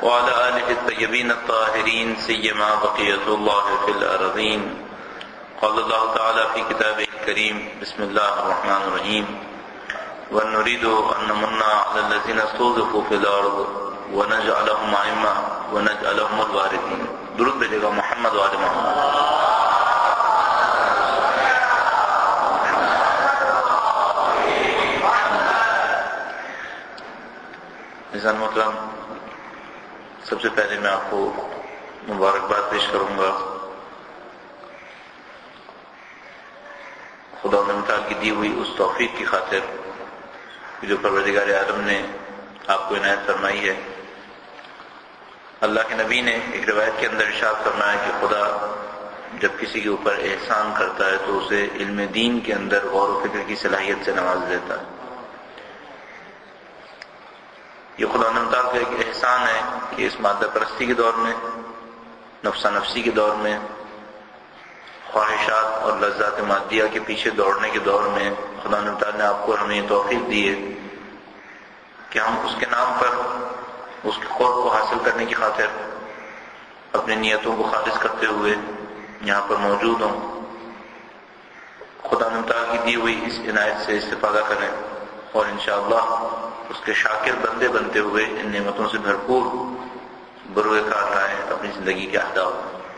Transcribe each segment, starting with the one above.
وعلى آله الطيبين الطاهرين سيما بقية الله في الأرضين. قال الله تعالى في كتابه الكريم: بسم الله الرحمن الرحيم. ونريد أن نمن على الذين استضعفوا في الأرض ونجعلهم أئمة ونجعلهم الوارثين. درود بھیجے گا محمد وآل محمد. عزیزان محترم، سب سے پہلے میں آپ کو مبارکباد پیش کروں گا خدا متعال کی دی ہوئی اس توفیق کی خاطر جو پروردگار عالم نے آپ کو عنایت فرمائی ہے. اللہ کے نبی نے ایک روایت کے اندر ارشاد فرمایا کہ خدا جب کسی کے اوپر احسان کرتا ہے تو اسے علم دین کے اندر غور و فکر کی صلاحیت سے نواز دیتا ہے. یہ خدا تعالیٰ کا ایک احسان ہے کہ اس مادہ پرستی کے دور میں، نفسا نفسی کے دور میں، خواہشات اور لذات مادیہ کے پیچھے دوڑنے کے دور میں خدا تعالیٰ نے آپ کو ہمیں یہ توفیق دی ہے کہ ہم اس کے نام پر اس کے قرب کو حاصل کرنے کی خاطر اپنی نیتوں کو خالص کرتے ہوئے یہاں پر موجود ہوں. خدا تعالیٰ کی دی ہوئی اس عنایت سے استفادہ کریں اور انشاءاللہ اس کے شاکر بندے بنتے ہوئے ان نعمتوں سے بھرپور بروئے کار لائیں اپنی زندگی کے اہداف.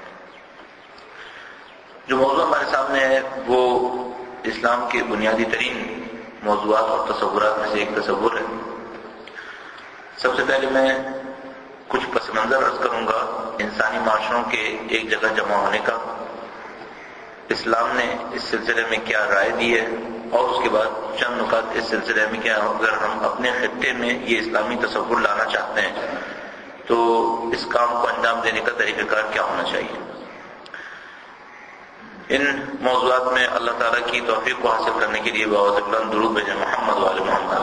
جو موضوع ہمارے سامنے ہے وہ اسلام کے بنیادی ترین موضوعات اور تصورات میں سے ایک تصور ہے. سب سے پہلے میں کچھ پس منظر عرض کروں گا انسانی معاشروں کے ایک جگہ جمع ہونے کا، اسلام نے اس سلسلے میں کیا رائے دی ہے، اور اس کے بعد چند نکات اس سلسلے میں کیا اگر ہم اپنے خطے میں یہ اسلامی تصور لانا چاہتے ہیں تو اس کام کو انجام دینے کا طریقہ کار کیا ہونا چاہیے. ان موضوعات میں اللہ تعالیٰ کی توفیق کو حاصل کرنے کے لیے بآواز بلند درود بھیجیں محمد وآل محمد.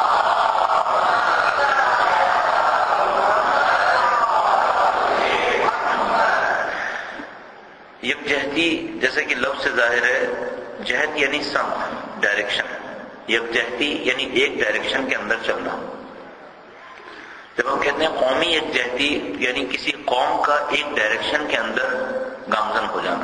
یکجہتی جیسے کہ لفظ سے ظاہر ہے، جہت یعنی سمت، ڈائریکشن. یکجہتی یعنی ایک ڈائریکشن کے اندر چلنا. جب ہم کہتے ہیں قومی یکجہتی یعنی کسی قوم کا ایک ڈائریکشن کے اندر گامزن ہو جانا.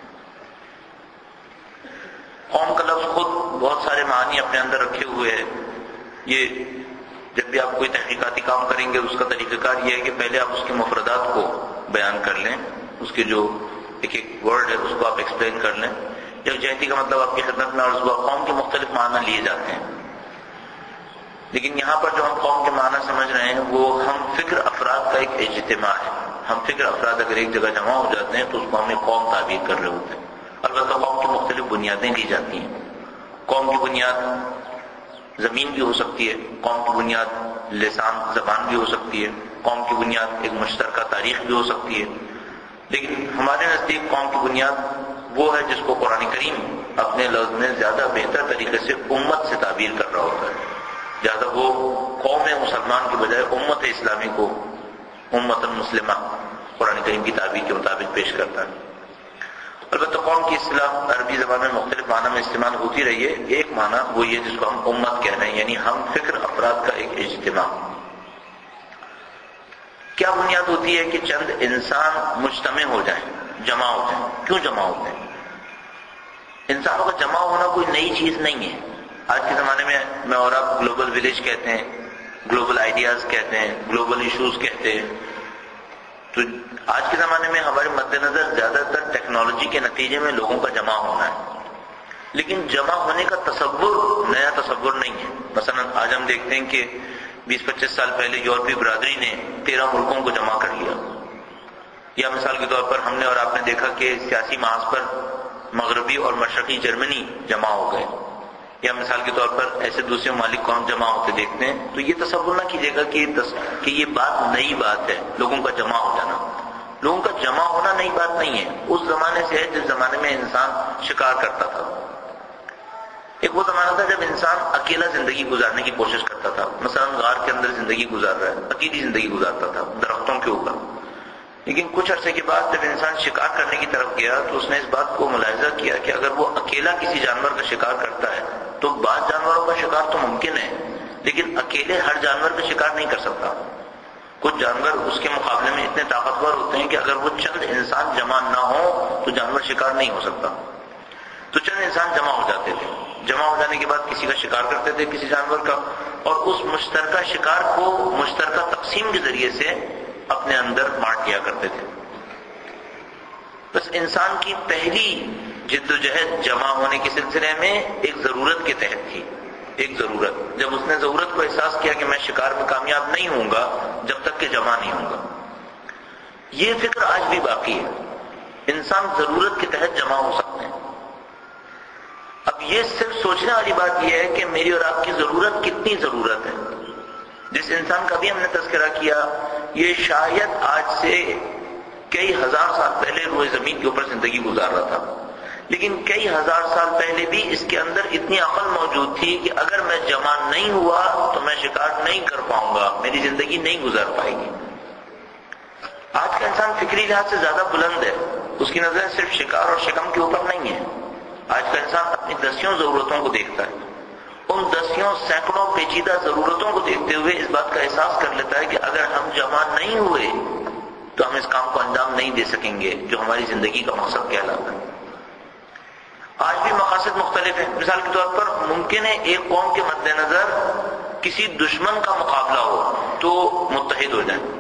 قوم کا لفظ خود بہت سارے معنی اپنے اندر رکھے ہوئے ہے. یہ جب بھی آپ کوئی تحقیقاتی کام کریں گے اس کا طریقہ کار یہ ہے کہ پہلے آپ اس کے مفردات کو بیان کر لیں، اس کے جو ایک ورڈ ہے اس کو آپ ایکسپلین کر لیں. یکجہتی کا مطلب آپ کی خدمت میں عرض ہوا قوم کے مختلف معنی لیے جاتے ہیں، لیکن یہاں پر جو ہم قوم کے معنی سمجھ رہے ہیں وہ ہم فکر افراد کا ایک اجتماع ہے. ہم فکر افراد اگر ایک جگہ جمع ہو جاتے ہیں تو اس کو ہم ایک قوم تعبیر کر رہے ہوتے ہیں. البتہ قوم کی مختلف بنیادیں لی جاتی ہیں. قوم کی بنیاد زمین بھی ہو سکتی ہے، قوم کی بنیاد لسان زبان بھی ہو سکتی ہے، قوم کی بنیاد ایک مشترکہ تاریخ بھی ہو سکتی ہے. لیکن ہمارے نزدیک قوم کی بنیاد وہ ہے جس کو قرآن کریم اپنے لفظ میں زیادہ بہتر طریقے سے امت سے تعبیر کر رہا ہوتا ہے. لہٰذا وہ قوم مسلمان کے بجائے امت اسلامی کو امت المسلمہ قرآن کریم کی تعبیر کے مطابق پیش کرتا ہے. البتہ قوم کی اصطلاح عربی زبان میں مختلف معنی میں استعمال ہوتی رہی ہے. ایک معنی وہ یہ جس کو ہم امت کہہ رہے ہیں، یعنی ہم فکر افراد کا ایک اجتماع. کیا بنیاد ہوتی ہے کہ چند انسان مجتمع ہو جائیں، جمع ہو جائیں؟ کیوں جمع ہوتے ہیں؟ انسانوں کا جمع ہونا کوئی نئی چیز نہیں ہے. آج کے زمانے میں اور آپ گلوبل ولیج کہتے ہیں، گلوبل آئیڈیاز کہتے ہیں، گلوبل ایشوز کہتے ہیں. تو آج کے زمانے میں ہمارے مد نظر زیادہ تر ٹیکنالوجی کے نتیجے میں لوگوں کا جمع ہونا ہے، لیکن جمع ہونے کا تصور نیا تصور نہیں ہے. مثلا آج ہم دیکھتے ہیں کہ 20-25 سال پہلے یورپی برادری نے 13 ملکوں کو جمع کر لیا. یا مثال کے طور پر ہم نے اور آپ نے دیکھا کہ سیاسی محاذ پر مغربی اور مشرقی جرمنی جمع ہو گئے. یا مثال کے طور پر ایسے دوسرے ممالک کو ہم جمع ہوتے دیکھتے ہیں. تو یہ تصور نہ کیجیے گا کہ یہ بات نئی بات ہے، لوگوں کا جمع ہو جانا. لوگوں کا جمع ہونا نئی بات نہیں ہے، اس زمانے سے ہے جس زمانے میں انسان شکار کرتا تھا. ایک وہ زمانہ تھا جب انسان اکیلا زندگی گزارنے کی کوشش کرتا تھا. مثلا غار کے اندر زندگی گزار رہا ہے، اکیلی زندگی گزارتا تھا درختوں کے اوپر. لیکن کچھ عرصے کے بعد جب انسان شکار کرنے کی طرف گیا تو اس نے اس بات کو ملاحظہ کیا کہ اگر وہ اکیلا کسی جانور کا شکار کرتا ہے تو بعض جانوروں کا شکار تو ممکن ہے، لیکن اکیلے ہر جانور کا شکار نہیں کر سکتا. کچھ جانور اس کے مقابلے میں اتنے طاقتور ہوتے ہیں کہ اگر وہ چند انسان جمع نہ ہو تو جانور شکار نہیں ہو سکتا. تو چند انسان جمع ہو جاتے تھے، جمع ہو جانے کے بعد کسی کا شکار کرتے تھے، کسی جانور کا، اور اس مشترکہ شکار کو مشترکہ تقسیم کے ذریعے سے اپنے اندر بانٹ لیا کرتے تھے. بس انسان کی پہلی جد و جہد جمع ہونے کے سلسلے میں ایک ضرورت کے تحت تھی. ایک ضرورت، جب اس نے ضرورت کو احساس کیا کہ میں شکار میں کامیاب نہیں ہوں گا جب تک کہ جمع نہیں ہوں گا. یہ فکر آج بھی باقی ہے. انسان ضرورت کے تحت جمع ہو سکتے ہیں. اب یہ صرف سوچنے والی بات یہ ہے کہ میری اور آپ کی ضرورت کتنی ضرورت ہے. جس انسان کا بھی ہم نے تذکرہ کیا، یہ شاید آج سے کئی ہزار سال پہلے روئے زمین کے اوپر زندگی گزار رہا تھا، لیکن کئی ہزار سال پہلے بھی اس کے اندر اتنی عقل موجود تھی کہ اگر میں جمع نہیں ہوا تو میں شکار نہیں کر پاؤں گا، میری زندگی نہیں گزر پائے گی. آج کا انسان فکری لحاظ سے زیادہ بلند ہے، اس کی نظریں صرف شکار اور شکم کے اوپر نہیں ہے. آج کا انسان اپنی دسیوں ضرورتوں کو دیکھتا ہے. ان دسیوں سینکڑوں پیچیدہ ضرورتوں کو دیکھتے ہوئے اس بات کا احساس کر لیتا ہے کہ اگر ہم جمع نہیں ہوئے تو ہم اس کام کو انجام نہیں دے سکیں گے جو ہماری زندگی کا مقصد کہلاتا ہے. آج بھی مقاصد مختلف ہیں. مثال کے طور پر ممکن ہے ایک قوم کے مد نظر کسی دشمن کا مقابلہ ہو تو متحد ہو جائیں.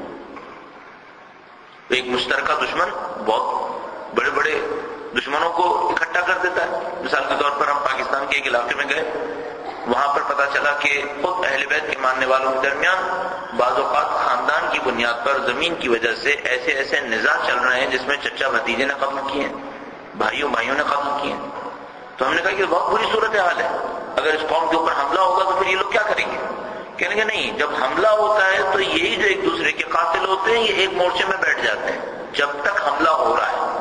ایک مشترکہ دشمن بہت بڑے بڑے دشمنوں کو اکٹھا کر دیتا ہے. مثال کے طور پر ہم پاکستان کے ایک علاقے میں گئے، وہاں پر پتہ چلا کہ خود اہل بیت کے ماننے والوں کے درمیان بعض اوقات خاندان کی بنیاد پر زمین کی وجہ سے ایسے ایسے نزاع چل رہے ہیں جس میں چچا بھتیجے نے قتل کیے ہیں، بھائیوں نے قتل کیے ہیں. تو ہم نے کہا کہ بہت بری صورتحال ہے، اگر اس قوم کے اوپر حملہ ہوگا تو پھر یہ لوگ کیا کریں گے؟ کہنے کہ نہیں، جب حملہ ہوتا ہے تو یہی جو ایک دوسرے کے قاتل ہوتے ہیں یہ ایک مورچے میں بیٹھ جاتے ہیں. جب تک حملہ ہو رہا ہے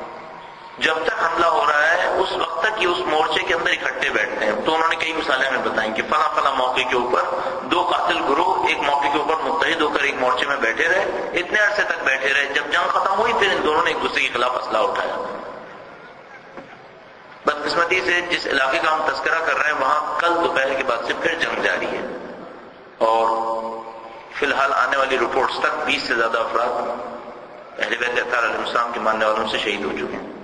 اس وقت تک یہ اس مورچے کے اندر اکٹھے بیٹھتے ہیں. تو انہوں نے کئی مثالیں ہمیں بتائیں کہ فلاں موقع کے اوپر دو قاتل گروہ ایک موقع کے اوپر متحد ہو کر ایک مورچے میں بیٹھے رہے، اتنے عرصے تک بیٹھے رہے، جب جنگ ختم ہوئی پھر ان دونوں نے ایک دوسرے کے خلاف اسلحہ اٹھایا. بدقسمتی سے جس علاقے کا ہم تذکرہ کر رہے ہیں وہاں کل دوپہر کے بعد سے پھر جنگ جاری ہے، اور فی الحال آنے والی رپورٹس تک 20 سے زیادہ افراد اہل بیت اطہار علیہ السلام کے ماننے والوں سے شہید ہو چکے ہیں.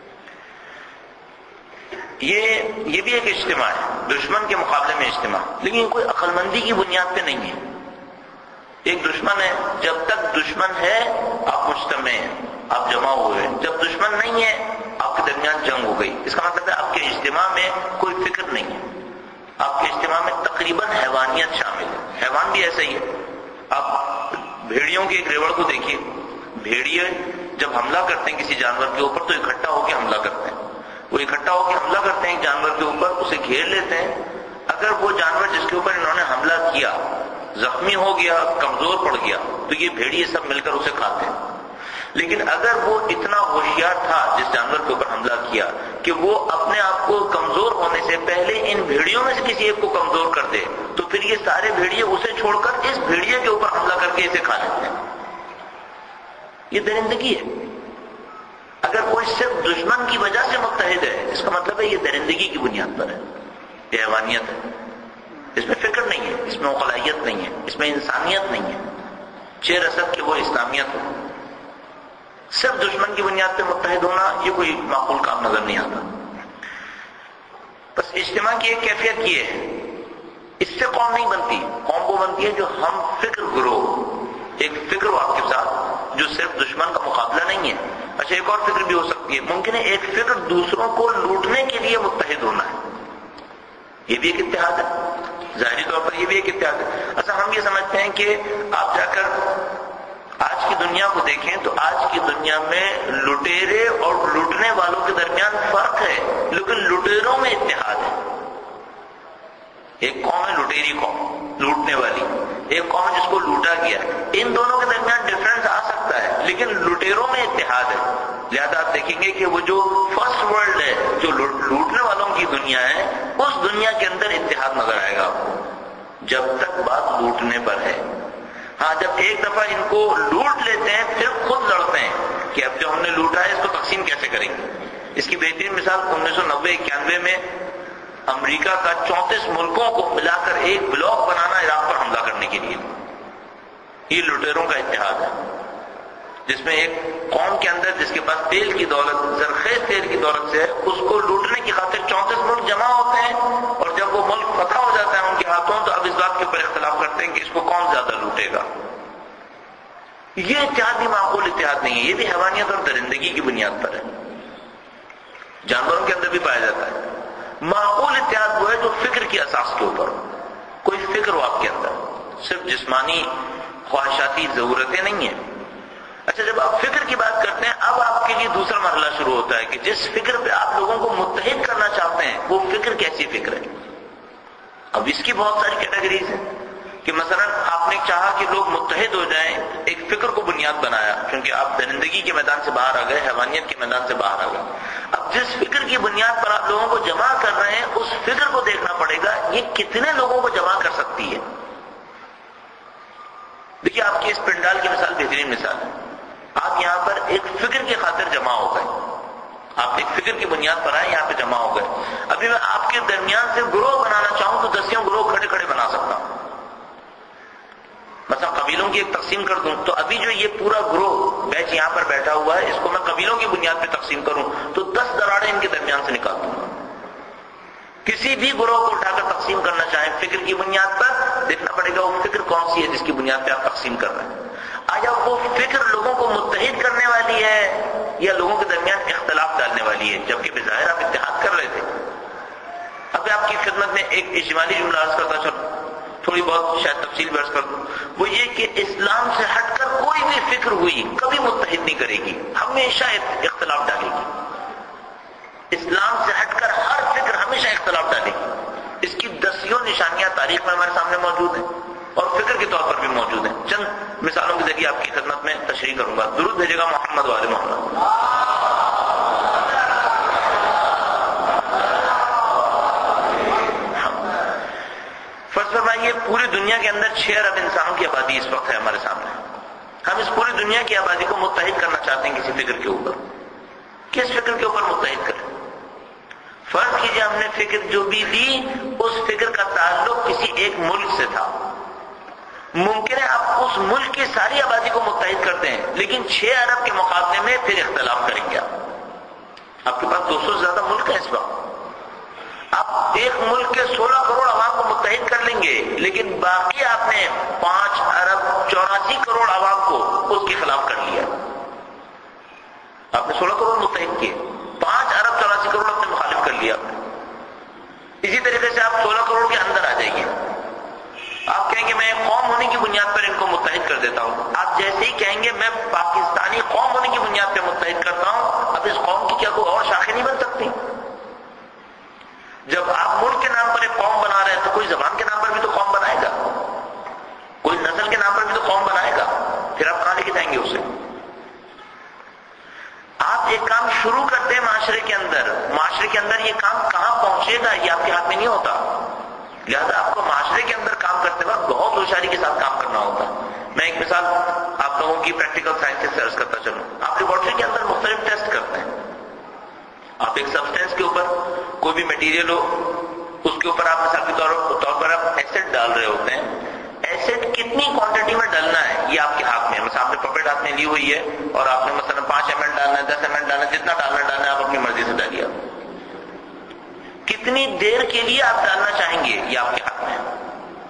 یہ بھی ایک اجتماع ہے، دشمن کے مقابلے میں اجتماع، لیکن کوئی عقل مندی کی بنیاد پہ نہیں ہے. ایک دشمن ہے، جب تک دشمن ہے آپ مجتمع ہیں، آپ جمع ہوئے ہیں. جب دشمن نہیں ہے آپ کے درمیان جنگ ہو گئی. اس کا مطلب ہے آپ کے اجتماع میں کوئی فکر نہیں ہے، آپ کے اجتماع میں تقریباً حیوانیت شامل ہے. حیوان بھی ایسا ہی ہے. آپ بھیڑیوں کے ایک ریوڑ کو دیکھیے، بھیڑیے جب حملہ کرتے ہیں کسی جانور کے اوپر تو اکٹھا ہو کے حملہ کرتے ہیں. وہ اکٹھا ہو کے حملہ کرتے ہیں ایک جانور کے اوپر، اسے گھیر لیتے ہیں. اگر وہ جانور جس کے اوپر انہوں نے حملہ کیا زخمی ہو گیا، کمزور پڑ گیا، تو یہ بھیڑیے سب مل کر اسے کھاتے ہیں. لیکن اگر وہ اتنا ہوشیار تھا جس جانور کے اوپر حملہ کیا کہ وہ اپنے آپ کو کمزور ہونے سے پہلے ان بھیڑیوں میں سے کسی ایک کو کمزور کر دے تو پھر یہ سارے بھیڑیے اسے چھوڑ کر اس بھیڑیے کے اوپر حملہ کر کے اسے کھا لیتے ہیں. یہ درندگی ہے. اگر کوئی صرف دشمن کی وجہ سے متحد ہے اس کا مطلب ہے یہ درندگی کی بنیاد پر ہے، یہ حیوانیت ہے. اس میں فکر نہیں ہے، اس میں عقلائیت نہیں ہے، اس میں انسانیت نہیں ہے. چیر اسد کہ وہ اسلامیت ہو. صرف دشمن کی بنیاد پہ متحد ہونا یہ کوئی معقول کام نظر نہیں آتا. بس اجتماع کی ایک کیفیت یہ ہے، اس سے قوم نہیں بنتی. قوم وہ بنتی ہے جو ہم فکر گروہ، ایک فکر ہو آپ کے ساتھ جو صرف دشمن کا مقابلہ نہیں ہے. اچھا ایک اور فکر بھی ہو سکتی ہے، ممکن ہے ایک فکر دوسروں کو لوٹنے کے لیے متحد ہونا ہے. یہ بھی ایک اتحاد ہے، ظاہری طور پر یہ بھی ایک اتحاد ہے. اچھا ہم یہ سمجھتے ہیں کہ آپ جا کر آج کی دنیا کو دیکھیں تو آج کی دنیا میں لٹیرے اور لوٹنے والوں کے درمیان فرق ہے، لیکن لٹیروں میں اتحاد ہے. ایک قوم ہے لٹیری قوم، لوٹنے والی، ایک قوم ہے جس کو لوٹا گیا. ان دونوں کے درمیان ڈفرنس آ سکتا ہے لیکن لٹیروں میں اتحاد ہے. لہذا آپ دیکھیں گے کہ وہ جو فرسٹ ورلڈ ہے، جو لوٹنے والوں کی دنیا ہے، اس دنیا کے اندر اتحاد نظر آئے گا آپ کو جب تک بات لوٹنے پر ہے. ہاں جب ایک دفعہ ان کو لوٹ لیتے ہیں پھر خود لڑتے ہیں کہ اب جو ہم نے لوٹا ہے اس کو تقسیم کیسے کریں گے. اس کی بہترین مثال 1990-91 میں امریکہ کا 34 ملکوں کو ملا کر ایک بلاک بنانا عراق پر حملہ کرنے کے لیے. یہ لٹیروں کا اتحاد ہے، جس میں ایک قوم کے اندر جس کے پاس تیل کی دولت، زرخیز تیل کی دولت سے ہے، اس کو لوٹنے کی خاطر 34 ملک جمع ہوتے ہیں، اور جب وہ ملک فتح ہو جاتا ہے ان کے ہاتھوں تو اب اس بات کے اوپر اختلاف کرتے ہیں کہ اس کو کون زیادہ لوٹے گا۔ یہ اتحاد بھی معقول اتحاد نہیں ہے، یہ بھی حیوانیت اور درندگی کی بنیاد پر ہے، جانوروں کے اندر بھی پایا جاتا ہے۔ معقول اتحاد وہ ہے جو فکر کی اساس کے اوپر ہو، کوئی فکر ہو آپ کے اندر، صرف جسمانی خواہشاتی ضرورتیں نہیں ہیں۔ اچھا، جب آپ فکر کی بات کرتے ہیں، اب آپ کے لیے دوسرا مرحلہ شروع ہوتا ہے کہ جس فکر پہ آپ لوگوں کو متحد کرنا چاہتے ہیں وہ فکر کیسی فکر ہے۔ اب اس کی بہت ساری کیٹیگریز ہیں کہ مثلا آپ نے چاہا کہ لوگ متحد ہو جائیں، ایک فکر کو بنیاد بنایا، کیونکہ آپ درندگی کے میدان سے باہر آ گئے، حیوانیت کے میدان سے باہر آ گئے۔ اب جس فکر کی بنیاد پر آپ لوگوں کو جمع کر رہے ہیں، اس فکر کو دیکھنا پڑے گا یہ کتنے لوگوں کو جمع کر سکتی ہے۔ دیکھیے، آپ کی اس پنڈال کی مثال بہترین مثال ہے۔ آپ یہاں پر ایک فکر کی خاطر جمع ہو گئے، آپ ایک فکر کی بنیاد پر آئے، یہاں پہ جمع ہو گئے۔ ابھی میں آپ کے درمیان سے گروہ بنانا چاہوں تو 10 گروہ کھڑے کھڑے بنا سکتا ہوں۔ مثلا قبیلوں کی ایک تقسیم کر دوں تو ابھی جو یہ پورا گروہ بیچ یہاں پر بیٹھا ہوا ہے، اس کو میں قبیلوں کی بنیاد پہ تقسیم کروں تو 10 دراڑیں ان کے درمیان سے نکال دوں گا۔ کسی بھی گروہ کو اٹھا کر تقسیم کرنا چاہیں فکر کی بنیاد پر، دیکھنا پڑے گا وہ فکر کون سی ہے جس کی بنیاد پہ آپ تقسیم کر رہے ہیں۔ آیا وہ فکر لوگوں کو متحد کرنے والی ہے یا لوگوں کے درمیان اختلاف ڈالنے والی ہے، جبکہ بظاہر آپ اتحاد کر رہے تھے۔ اب میں آپ کی خدمت میں ایک اجمالی جملہ عرض کرتا چلوں، تھوڑی بہت شاید تفصیل بھی عرض کر دوں، وہ یہ کہ اسلام سے ہٹ کر کوئی بھی فکر ہوئی کبھی متحد نہیں کرے گی، ہمیشہ اختلاف ڈالے گی۔ اسلام سے ہٹ کر ہر فکر ہمیشہ اختلاف ڈالے گی۔ اس کی 10 نشانیاں تاریخ میں ہمارے سامنے موجود ہیں اور فکر کے طور پر بھی موجود ہیں۔ چند مثالوں کے ذریعے آپ کی خدمت میں تشریح کروں گا۔ درود بھیجے گا محمد وآل محمد۔ فرض فرمائیے پوری دنیا کے اندر 6 ارب انسانوں کی آبادی اس وقت ہے ہمارے سامنے۔ ہم اس پوری دنیا کی آبادی کو متحد کرنا چاہتے ہیں کسی فکر کے اوپر۔ کس فکر کے اوپر متحد کریں؟ فرض کیجیے ہم نے فکر جو بھی دی اس فکر کا تعلق کسی ایک ملک سے تھا۔ ممکن ہے آپ اس ملک کی ساری آبادی کو متحد کرتے ہیں لیکن 6 ارب کے مقابلے میں پھر اختلاف کریں گے۔ آپ کے پاس 200 سے زیادہ ملک ہیں اس وقت، آپ ایک ملک کے 16 کروڑ عوام کو متحد کر لیں گے لیکن باقی آپ نے 5 ارب 84 کروڑ عوام کو اس کے خلاف کر لیا۔ آپ نے 16 کروڑ متحد کیے، 5 ارب 84 کروڑ اپنے مخالف کر لیا آپ نے۔ اسی طریقے سے آپ 16 کروڑ کے اندر آ جائیے، آپ کہیں گے میں قوم ہونے کی بنیاد پر ان کو متحد کر دیتا ہوں۔ آپ جیسے ہی کہیں گے میں پاکستانی قوم ہونے کی بنیاد پہ متحد کرتا ہوں، اب اس قوم کی کیا کوئی اور شاخیں نہیں بن سکتی؟ جب آپ ملک کے نام پر ایک قوم بنا رہے ہیں تو کوئی زبان کے نام پر بھی تو قوم بنائے گا، کوئی نسل کے نام پر بھی تو قوم بنائے گا، پھر آپ کہاں لے کے جائیں گے اسے؟ آپ ایک کام شروع کرتے ہیں معاشرے کے اندر یہ کام کہاں پہنچے گا یہ آپ کے ہاتھ میں نہیں ہوتا، لہذا آپ کو معاشرے کے اندر کام کرتے وقت بہت ہوشیاری کے ساتھ کام کرنا ہوتا ہے۔ میں ایک مثال آپ لوگوں کی پریکٹیکل سائنسز سے عرض کرتا چلوں۔ آپ لیبارٹری کے اندر مختلف ٹیسٹ کرتے ہیں، آپ ایک سبسٹینس کے اوپر کوئی بھی میٹیریل ہو اس کے اوپر آپ مثال کے طور پر آپ ایسڈ ڈال رہے ہوتے ہیں، ایسڈ کتنی کوانٹٹی میں ڈالنا ہے یہ آپ کے ہاتھ میں ہے۔ مثلا آپ نے پپیٹ ہاتھ میں لی ہوئی ہے اور آپ نے مثلا 5 ml ڈالنا ہے، 10 ml ڈالنا ہے، جتنا ڈالنا ہے آپ اپنی مرضی سے ڈالیے۔ کتنی دیر کے لیے آپ ڈالنا چاہیں گے یہ آپ کے ہاتھ میں ہے،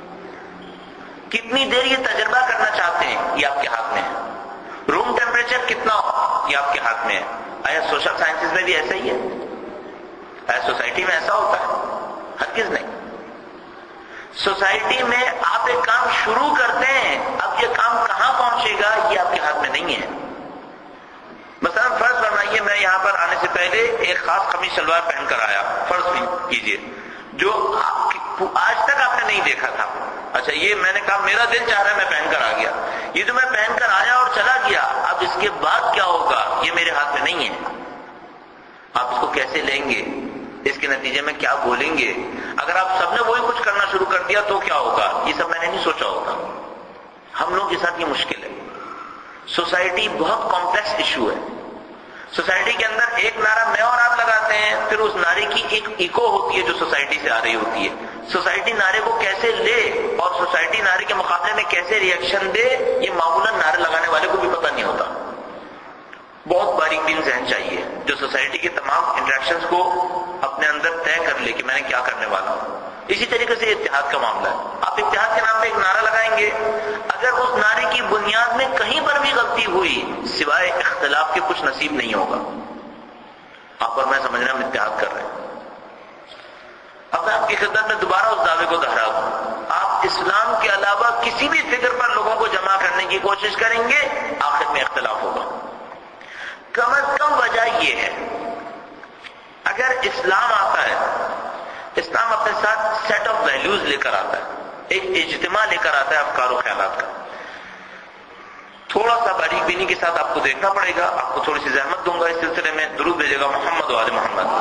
کتنی دیر یہ تجربہ کرنا چاہتے ہیں یہ آپ کے ہاتھ میں ہے، روم ٹیمپریچر کتنا ہو یہ آپ کے ہاتھ میں ہے۔ آیا سوشل سائنسز میں بھی ایسا ہی ہے؟ آیا سوسائٹی میں ایسا ہوتا ہے؟ ہرگز نہیں۔ سوسائٹی میں آپ ایک کام شروع کرتے ہیں، اب یہ کام کہاں پہنچے گا یہ آپ کے ہاتھ میں نہیں ہے۔ مثلا فرض فرمائیے میں یہاں پر آنے سے پہلے ایک خاص قمیص شلوار پہن کر آیا، فرض بھی کیجئے، جو آج تک آپ نے نہیں دیکھا تھا۔ اچھا، یہ میں نے کہا میرا دل چاہ رہا ہے میں پہن کر آ گیا، یہ جو میں پہن کر آیا اور چلا گیا، اب اس کے بعد کیا ہوگا یہ میرے ہاتھ میں نہیں ہے۔ آپ اس کو کیسے لیں گے، اس کے نتیجے میں کیا بولیں گے، اگر آپ سب نے وہی کچھ کرنا شروع کر دیا تو کیا ہوگا، یہ سب میں نے نہیں سوچا ہوتا۔ ہم لوگ کے ساتھ یہ مشکل ہے۔ سوسائٹی بہت کمپلیکس ایشو ہے۔ سوسائٹی کے اندر ایک نعرہ میں اور آپ لگاتے ہیں، پھر اس نعرے کی ایک ایکو ہوتی ہے جو سوسائٹی سے آ رہی ہوتی ہے۔ سوسائٹی نعرے کو کیسے لے اور سوسائٹی نعرے کے مقابلے میں کیسے ریئیکشن دے یہ معمولاً نعرے لگانے والے کو بھی پتہ نہیں ہوتا. بہت باریک بین ذہن چاہیے جو سوسائٹی کے تمام انٹریکشنز کو اپنے اندر طے کر لے کہ میں نے کیا کرنے والا ہوں. اسی طریقے سے اتحاد کا معاملہ ہے. آپ اتحاد کے نام پہ ایک نعرہ لگائیں گے, اگر اس نعرے کی بنیاد میں کہیں پر بھی غلطی ہوئی سوائے اختلاف کے کچھ نصیب نہیں ہوگا. آپ اور میں سمجھ رہے ہیں ہم اتحاد کر رہے ہیں. اب میں آپ کی خدمت میں دوبارہ اس دعوے کو دہرا دوں, آپ اسلام کے علاوہ کسی بھی فکر پر لوگوں کو جمع کرنے کی کوشش کریں گے آخر میں اختلاف ہوگا. کم از کم وجہ یہ ہے اگر اسلام آتا ہے, اسلام اپنے ساتھ سیٹ آف ویلیوز لے کر آتا ہے, ایک اجتماع لے کر آتا ہے افکار و خیالات کا. تھوڑا سا باریک بینی کے ساتھ آپ کو دیکھنا پڑے گا, آپ کو تھوڑی سی زحمت دوں گا اس سلسلے میں. درود بھیجے گا محمد و آل محمد.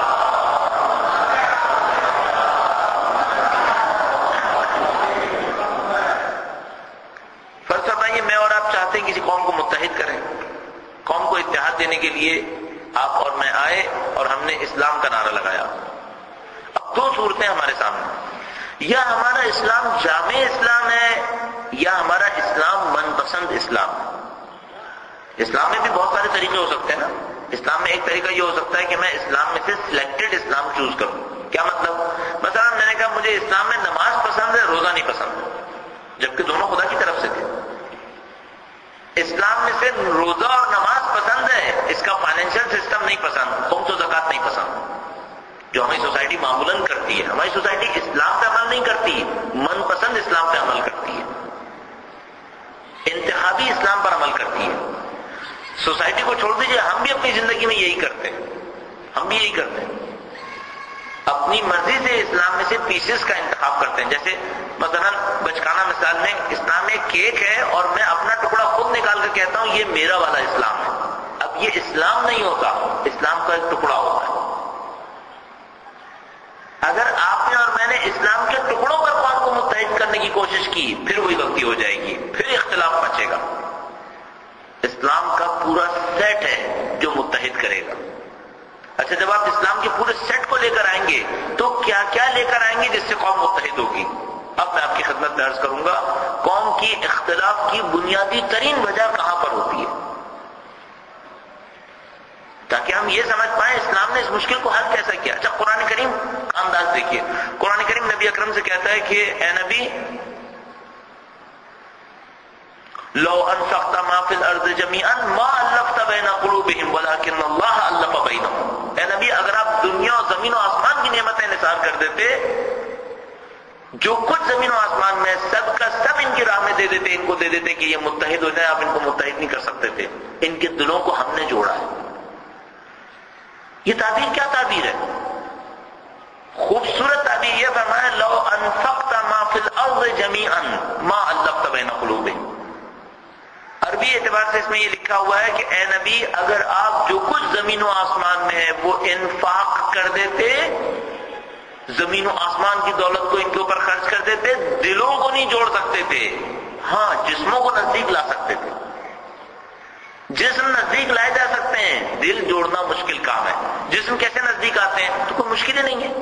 فرض فرمائیے میں اور آپ چاہتے ہیں کسی قوم کو متحد کریں, قوم کو اتحاد دینے کے لیے آپ اور میں آئے اور ہم نے اسلام کا نعرہ لگایا. اب دو صورتیں ہمارے سامنے, یا ہمارا اسلام جامع اسلام ہے یا ہمارا اسلام من پسند اسلام. اسلام میں بھی بہت سارے طریقے ہو سکتے ہیں نا. اسلام میں ایک طریقہ یہ ہو سکتا ہے کہ میں اسلام میں سے سلیکٹڈ اسلام چوز کروں. کیا مطلب؟ مثلا میں نے کہا مجھے اسلام میں نماز پسند ہے, روزہ نہیں پسند, جبکہ دونوں خدا کی طرف سے تھے. اسلام میں سے روزہ اور نماز پسند ہے, اس کا فائنینشیل سسٹم نہیں پسند, خمس و زکوٰۃ نہیں پسند, جو ہماری سوسائٹی معمولاً کرتی ہے. ہماری سوسائٹی اسلام پہ عمل نہیں کرتی, من پسند اسلام پہ عمل کرتی ہے, انتخابی اسلام پر عمل کرتی ہے. سوسائٹی کو چھوڑ دیجیے, ہم بھی اپنی زندگی میں یہی کرتے ہیں, ہم بھی یہی کرتے ہیں. اپنی مرضی سے اسلام میں سے پیسز کا انتخاب کرتے ہیں. جیسے مثلا بچکانہ مثال میں اسلام میں کیک ہے اور میں اپنا ٹکڑا خود نکال کر کہتا ہوں یہ میرا والا اسلام ہے. اب یہ اسلام نہیں ہوتا, اسلام کا ایک ٹکڑا ہوتا ہے. اگر آپ نے اور میں نے اسلام کے ٹکڑوں پر قوم کو متحد کرنے کی کوشش کی پھر وہی غلطی ہو جائے گی, پھر اختلاف مچے گا. اسلام کا پورا سیٹ ہے جو متحد کرے گا. اچھا, جب آپ اسلام کے پورے سیٹ کو لے کر آئیں گے تو کیا کیا لے کر آئیں گے جس سے قوم متحد ہوگی؟ اب میں آپ کی خدمت میں عرض کروں گا قوم کی اختلاف کی بنیادی ترین وجہ کہاں پر ہوتی ہے, تاکہ ہم یہ سمجھ پائیں اسلام نے اس مشکل کو حل کیسا کیا. اچھا, قرآن کریم کا انداز دیکھیے. قرآن کریم نبی اکرم سے کہتا ہے کہ اے نبی لو انفقت ما فی الارض جميعا ما الفت بین قلوبهم ولكن اللہ الف بینهم. اے نبی اگر آپ دنیا اور زمین و آسمان کی نعمتیں نثار کر دیتے, جو کچھ زمین و آسمان میں سب کا سب ان کی راہ میں دے دیتے, ان کو دے دیتے کہ یہ متحد ہو جائے, آپ ان کو متحد نہیں کر سکتے تھے. ان کے دلوں کو ہم نے جوڑا ہے. یہ تعبیر کیا تعبیر ہے؟ خوبصورت تعبیر یہ فرمایا لو انفقت ما فی الارض جميعا ما الفت بین قلوبهم. عربی اعتبار سے اس میں یہ لکھا ہوا ہے کہ اے نبی اگر آپ جو کچھ زمین و آسمان میں ہے وہ انفاق کر دیتے, زمین و آسمان کی دولت کو ان کے اوپر خرچ کر دیتے, دلوں کو نہیں جوڑ سکتے تھے. ہاں, جسموں کو نزدیک لا سکتے تھے, جسم نزدیک لائے جا سکتے ہیں, دل جوڑنا مشکل کام ہے. جسم کیسے نزدیک آتے ہیں؟ تو کوئی مشکل ہی نہیں ہے.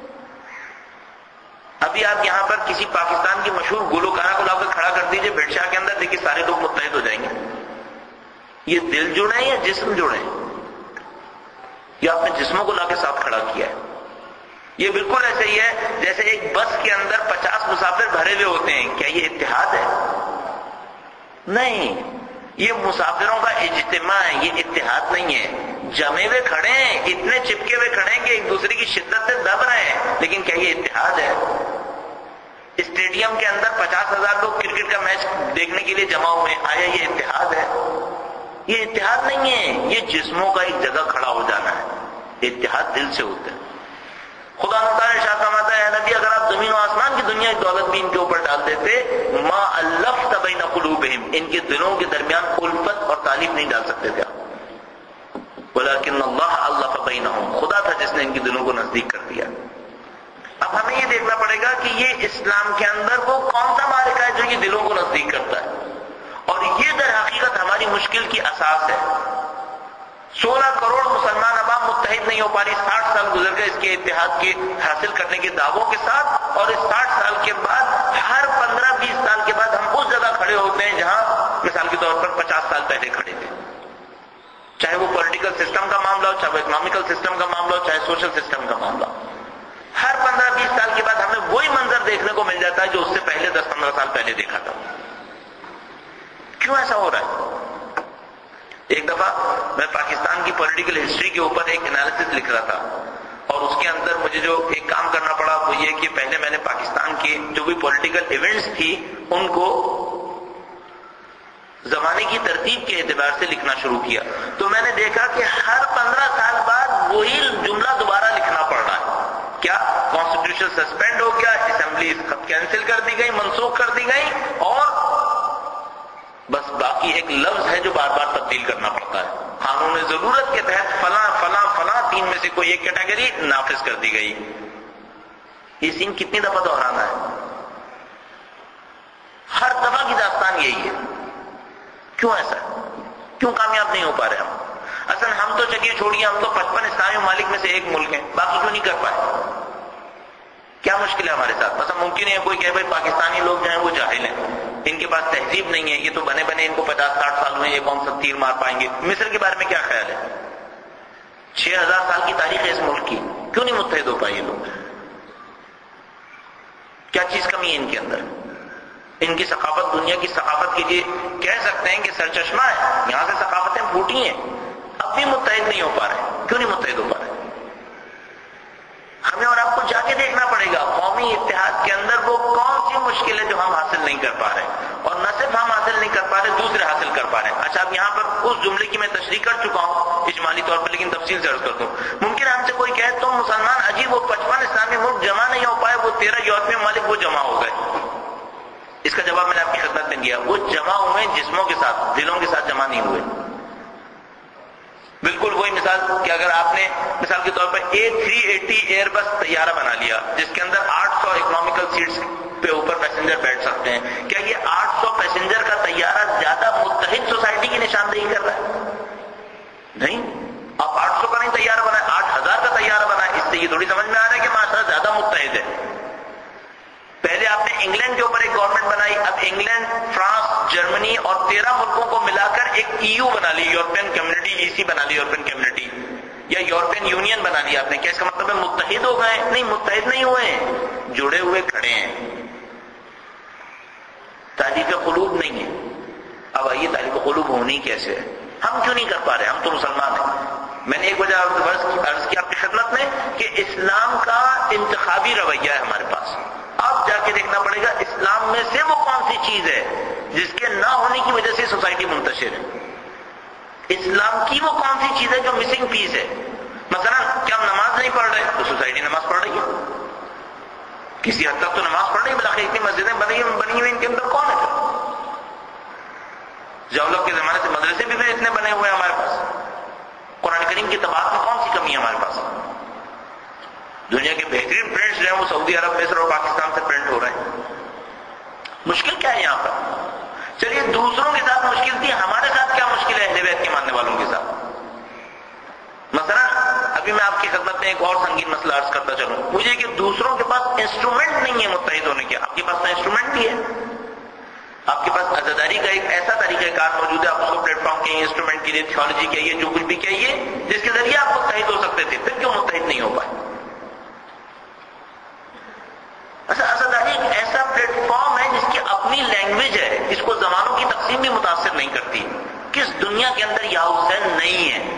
ابھی آپ یہاں پر کسی پاکستان کی مشہور گلوکارہ کو لا کر کھڑا کر دیجئے بیڈ شاہ کے اندر, دیکھیے سارے لوگ متحد ہو جائیں گے. یہ دل جڑے ہیں یا جسم جڑے ہیں؟ یا آپ نے جسموں کو لا کے ساتھ کھڑا کیا ہے. یہ بالکل ایسے ہی ہے جیسے ایک بس کے اندر 50 مسافر بھرے ہوئے ہوتے ہیں. کیا یہ اتحاد ہے؟ نہیں, یہ مسافروں کا اجتماع ہے, یہ اتحاد نہیں ہے. جمے ہوئے کھڑے ہیں, اتنے چپکے ہوئے کھڑے ہیں کہ ایک دوسرے کی شدت سے دب رہے ہیں, لیکن کیا یہ اتحاد ہے؟ اسٹیڈیم کے اندر 50,000 لوگ کرکٹ کا میچ دیکھنے کے لیے جمع ہوئے, آیا یہ اتحاد ہے؟ یہ اتحاد نہیں ہے, یہ جسموں کا ایک جگہ کھڑا ہو جانا ہے. اتحاد دل سے ہوتا ہے. خدا تعالیٰ ارشاد فرماتا ہے اے نبی اگر آپ زمین و آسمان کی دنیا کی دولت بھی ان کے اوپر ڈال دیتے ما الفت بین قلوبہم, ان کے دلوں کے درمیان الفت اور تالیف نہیں ڈال سکتے تھے آپ. ولیکن اللہ الف بینہم, خدا تھا جس نے ان کے دلوں کو نزدیک کر دیا. اب ہمیں یہ دیکھنا پڑے گا کہ یہ اسلام کے اندر وہ کون سا معرکہ ہے جو یہ دلوں کو نزدیک کرتا ہے, اور یہ در حقیقت ہماری مشکل کی اساس ہے. 16 کروڑ مسلمان عوام متحد نہیں ہو پا رہی. 60 سال گزر گئے اس کے اتحاد کے حاصل کرنے کے دعووں کے ساتھ, اور اس 60 سال کے بعد ہر 15-20 سال کے بعد ہم اس سسٹم کا معاملہ ہو، چاہے وہ اکنامیکل سسٹم کا معاملہ ہو، چاہے سوشل سسٹم کا معاملہ ہو، ہر 15-20 سال کے بعد ہمیں وہی منظر دیکھنے کو مل جاتا ہے جو اس سے پہلے 10-15 سال پہلے دیکھا تھا. کیوں ایسا ہو رہا ہے؟ ایک دفعہ میں پاکستان کی پولیٹیکل ہسٹری کے اوپر ایک انالیسس لکھ رہا تھا، اور اس کے اندر مجھے جو ایک کام کرنا پڑا وہ یہ کہ پہلے میں نے پاکستان کی جو بھی پولیٹیکل ایونٹس تھی ان کو زمانے کی ترتیب کے اعتبار سے لکھنا شروع کیا. تو میں نے دیکھا کہ ہر 15 سال بعد وہی جملہ دوبارہ لکھنا پڑ رہا ہے. کیا کانسٹیٹیوشن سسپینڈ ہو گیا، اسمبلی کینسل کر دی گئی، منسوخ کر دی گئی، اور بس باقی ایک لفظ ہے جو بار بار تبدیل کرنا پڑتا ہے. قانون ضرورت کے تحت فلاں فلاں فلاں 3 میں سے کوئی ایک کیٹیگری نافذ کر دی گئی. یہ سین کتنی دفعہ دہرانا ہے؟ ہر دفعہ کی داستان یہی ہے. کیوں ایسا ہے؟ کیوں کامیاب نہیں ہو پا رہے ہم؟ اصل ہم تو چلیے چھوڑیے، ہم تو 55 اسلامی ممالک میں سے ایک ملک ہیں، باقی کیوں نہیں کر پائے؟ کیا مشکل ہے ہمارے ساتھ؟ مثلا ممکن ہے کوئی کہے بھائی پاکستانی لوگ جو ہیں وہ جاہل ہیں، ان کے پاس تہذیب نہیں ہے، یہ تو بنے بنے ان کو 50-60 سال ہوئے، یہ کون سا تیر مار پائیں گے. مصر کے بارے میں کیا خیال ہے؟ 6000 سال کی تاریخ ہے اس ملک کی، کیوں نہیں متحد ہو پائے یہ لوگ؟ کیا چیز کمی ہے ان کے اندر؟ ان کی ثقافت دنیا کی ثقافت کے لیے کہہ سکتے ہیں کہ سرچشمہ ہے، یہاں سے ثقافتیں پھوٹی ہیں، اب بھی متحد نہیں ہو پا رہے. کیوں نہیں متحد ہو پا رہے؟ ہمیں اور آپ کو جا کے دیکھنا پڑے گا قومی اتحاد کے اندر وہ کون سی مشکل ہے جو ہم حاصل نہیں کر پا رہے، اور نہ صرف ہم حاصل نہیں کر پا رہے، دوسرے حاصل کر پا رہے ہیں. اچھا، اب یہاں پر اس جملے کی میں تشریح کر چکا ہوں اجمالی طور پر، لیکن تفصیل سے عرض کرتا ہوں. ممکن ہم سے کوئی کہے تم مسلمان عجیب، وہ 55 اسلامی ملک جمع نہیں ہو پائے، وہ 13 یورپی ممالک وہ جمع ہو گئے. اس کا جواب میں نے آپ کی خدمت میں دیا. وہ جمع ہوئے جسموں کے ساتھ، دلوں کے ساتھ جمع نہیں ہوئے. بالکل وہی مثال کہ اگر آپ نے مثال کے طور پر A380 ایئر بس طیارہ بنا لیا جس کے اندر 800 اکنامیکل سیٹس پہ اوپر پیسنجر بیٹھ سکتے ہیں، کیا یہ 800 پیسنجر کا طیارہ زیادہ متحد سوسائٹی کی نشاندہی کر رہا ہے؟ نہیں. آپ 800 کا نہیں طیارہ بنائے، 8000 کا طیارہ بنائے. اس سے یہ تھوڑی سمجھ میں آ رہا ہے کہ معاشرہ زیادہ متحد ہے. پہلے آپ نے انگلینڈ کے اوپر ایک گورنمنٹ بنائی، اب انگلینڈ، فرانس، جرمنی اور 13 ملکوں کو ملا کر ایک EU بنا لی، یورپین کمیونٹی، EC بنا لی، یورپین کمیونٹی یا یورپین یونین بنا لی آپ نے. کیا اس کا مطلب ہے متحد ہو گئے؟ نہیں، متحد نہیں ہوئے ہیں، جڑے ہوئے کھڑے ہیں. تالیف قلوب نہیں ہے. اب آئیے تالیف قلوب ہونی کیسے ہے؟ ہم کیوں نہیں کر پا رہے؟ ہم تو مسلمان ہیں. میں نے ایک وجہ عرض کی آپ کی خدمت میں کہ اسلام کا انتخابی رویہ ہے ہمارے پاس. اب جا کے دیکھنا پڑے گا اسلام میں سے وہ کون سی چیز ہے جس کے نہ ہونے کی وجہ سے سوسائٹی منتشر ہے. اسلام کی وہ کون سی چیز ہے جو مسنگ پیس ہے. مثلا کیا ہم نماز نہیں پڑھ رہے تو سوسائٹی نماز پڑھ رہی ہے، کسی حد تک تو نماز پڑھ رہی ہے. بلاخر اتنی مسجدیں بنی ہوئی ان کے اندر کون ہے؟ جاولب کے زمانے سے مدرسے بھی اتنے بنے ہوئے ہیں ہمارے پاس. قرآن کریم کی تباعت میں کون سی کمی ہے ہمارے پاس؟ دنیا کے بہترین پرنٹس جو ہیں وہ سعودی عرب، مصر اور پاکستان سے پرنٹ ہو رہے ہیں. مشکل کیا ہے یہاں پر؟ چلیے دوسروں کے ساتھ مشکل تھی، ہمارے ساتھ کیا مشکل ہے اہل بیت کے ماننے والوں کے ساتھ؟ مثلا ابھی میں آپ کی خدمت میں ایک اور سنگین مسئلہ عرض کرتا چلوں. مجھے کہ دوسروں کے پاس انسٹرومنٹ نہیں ہے متحد ہونے کے، آپ کے پاس تو انسٹرومنٹ بھی ہے. آپ کے پاس عزاداری کا ایک ایسا طریقہ کار موجود ہے، آپ اس کو پلیٹ فارم کہیے، انسٹرومنٹ کہیے، تھیولوجی کہیے، جو کچھ بھی کہیے، جس کے ذریعے آپ متحد ہو سکتے تھے. پھر کیوں متحد نہیں ہو پائے؟ عزاداری ایک ایسا پلیٹ فارم ہے جس کی اپنی لینگویج ہے، جس کو زمانوں کی تقسیم بھی متاثر نہیں کرتی. کس دنیا کے اندر یا حسین نہیں ہے؟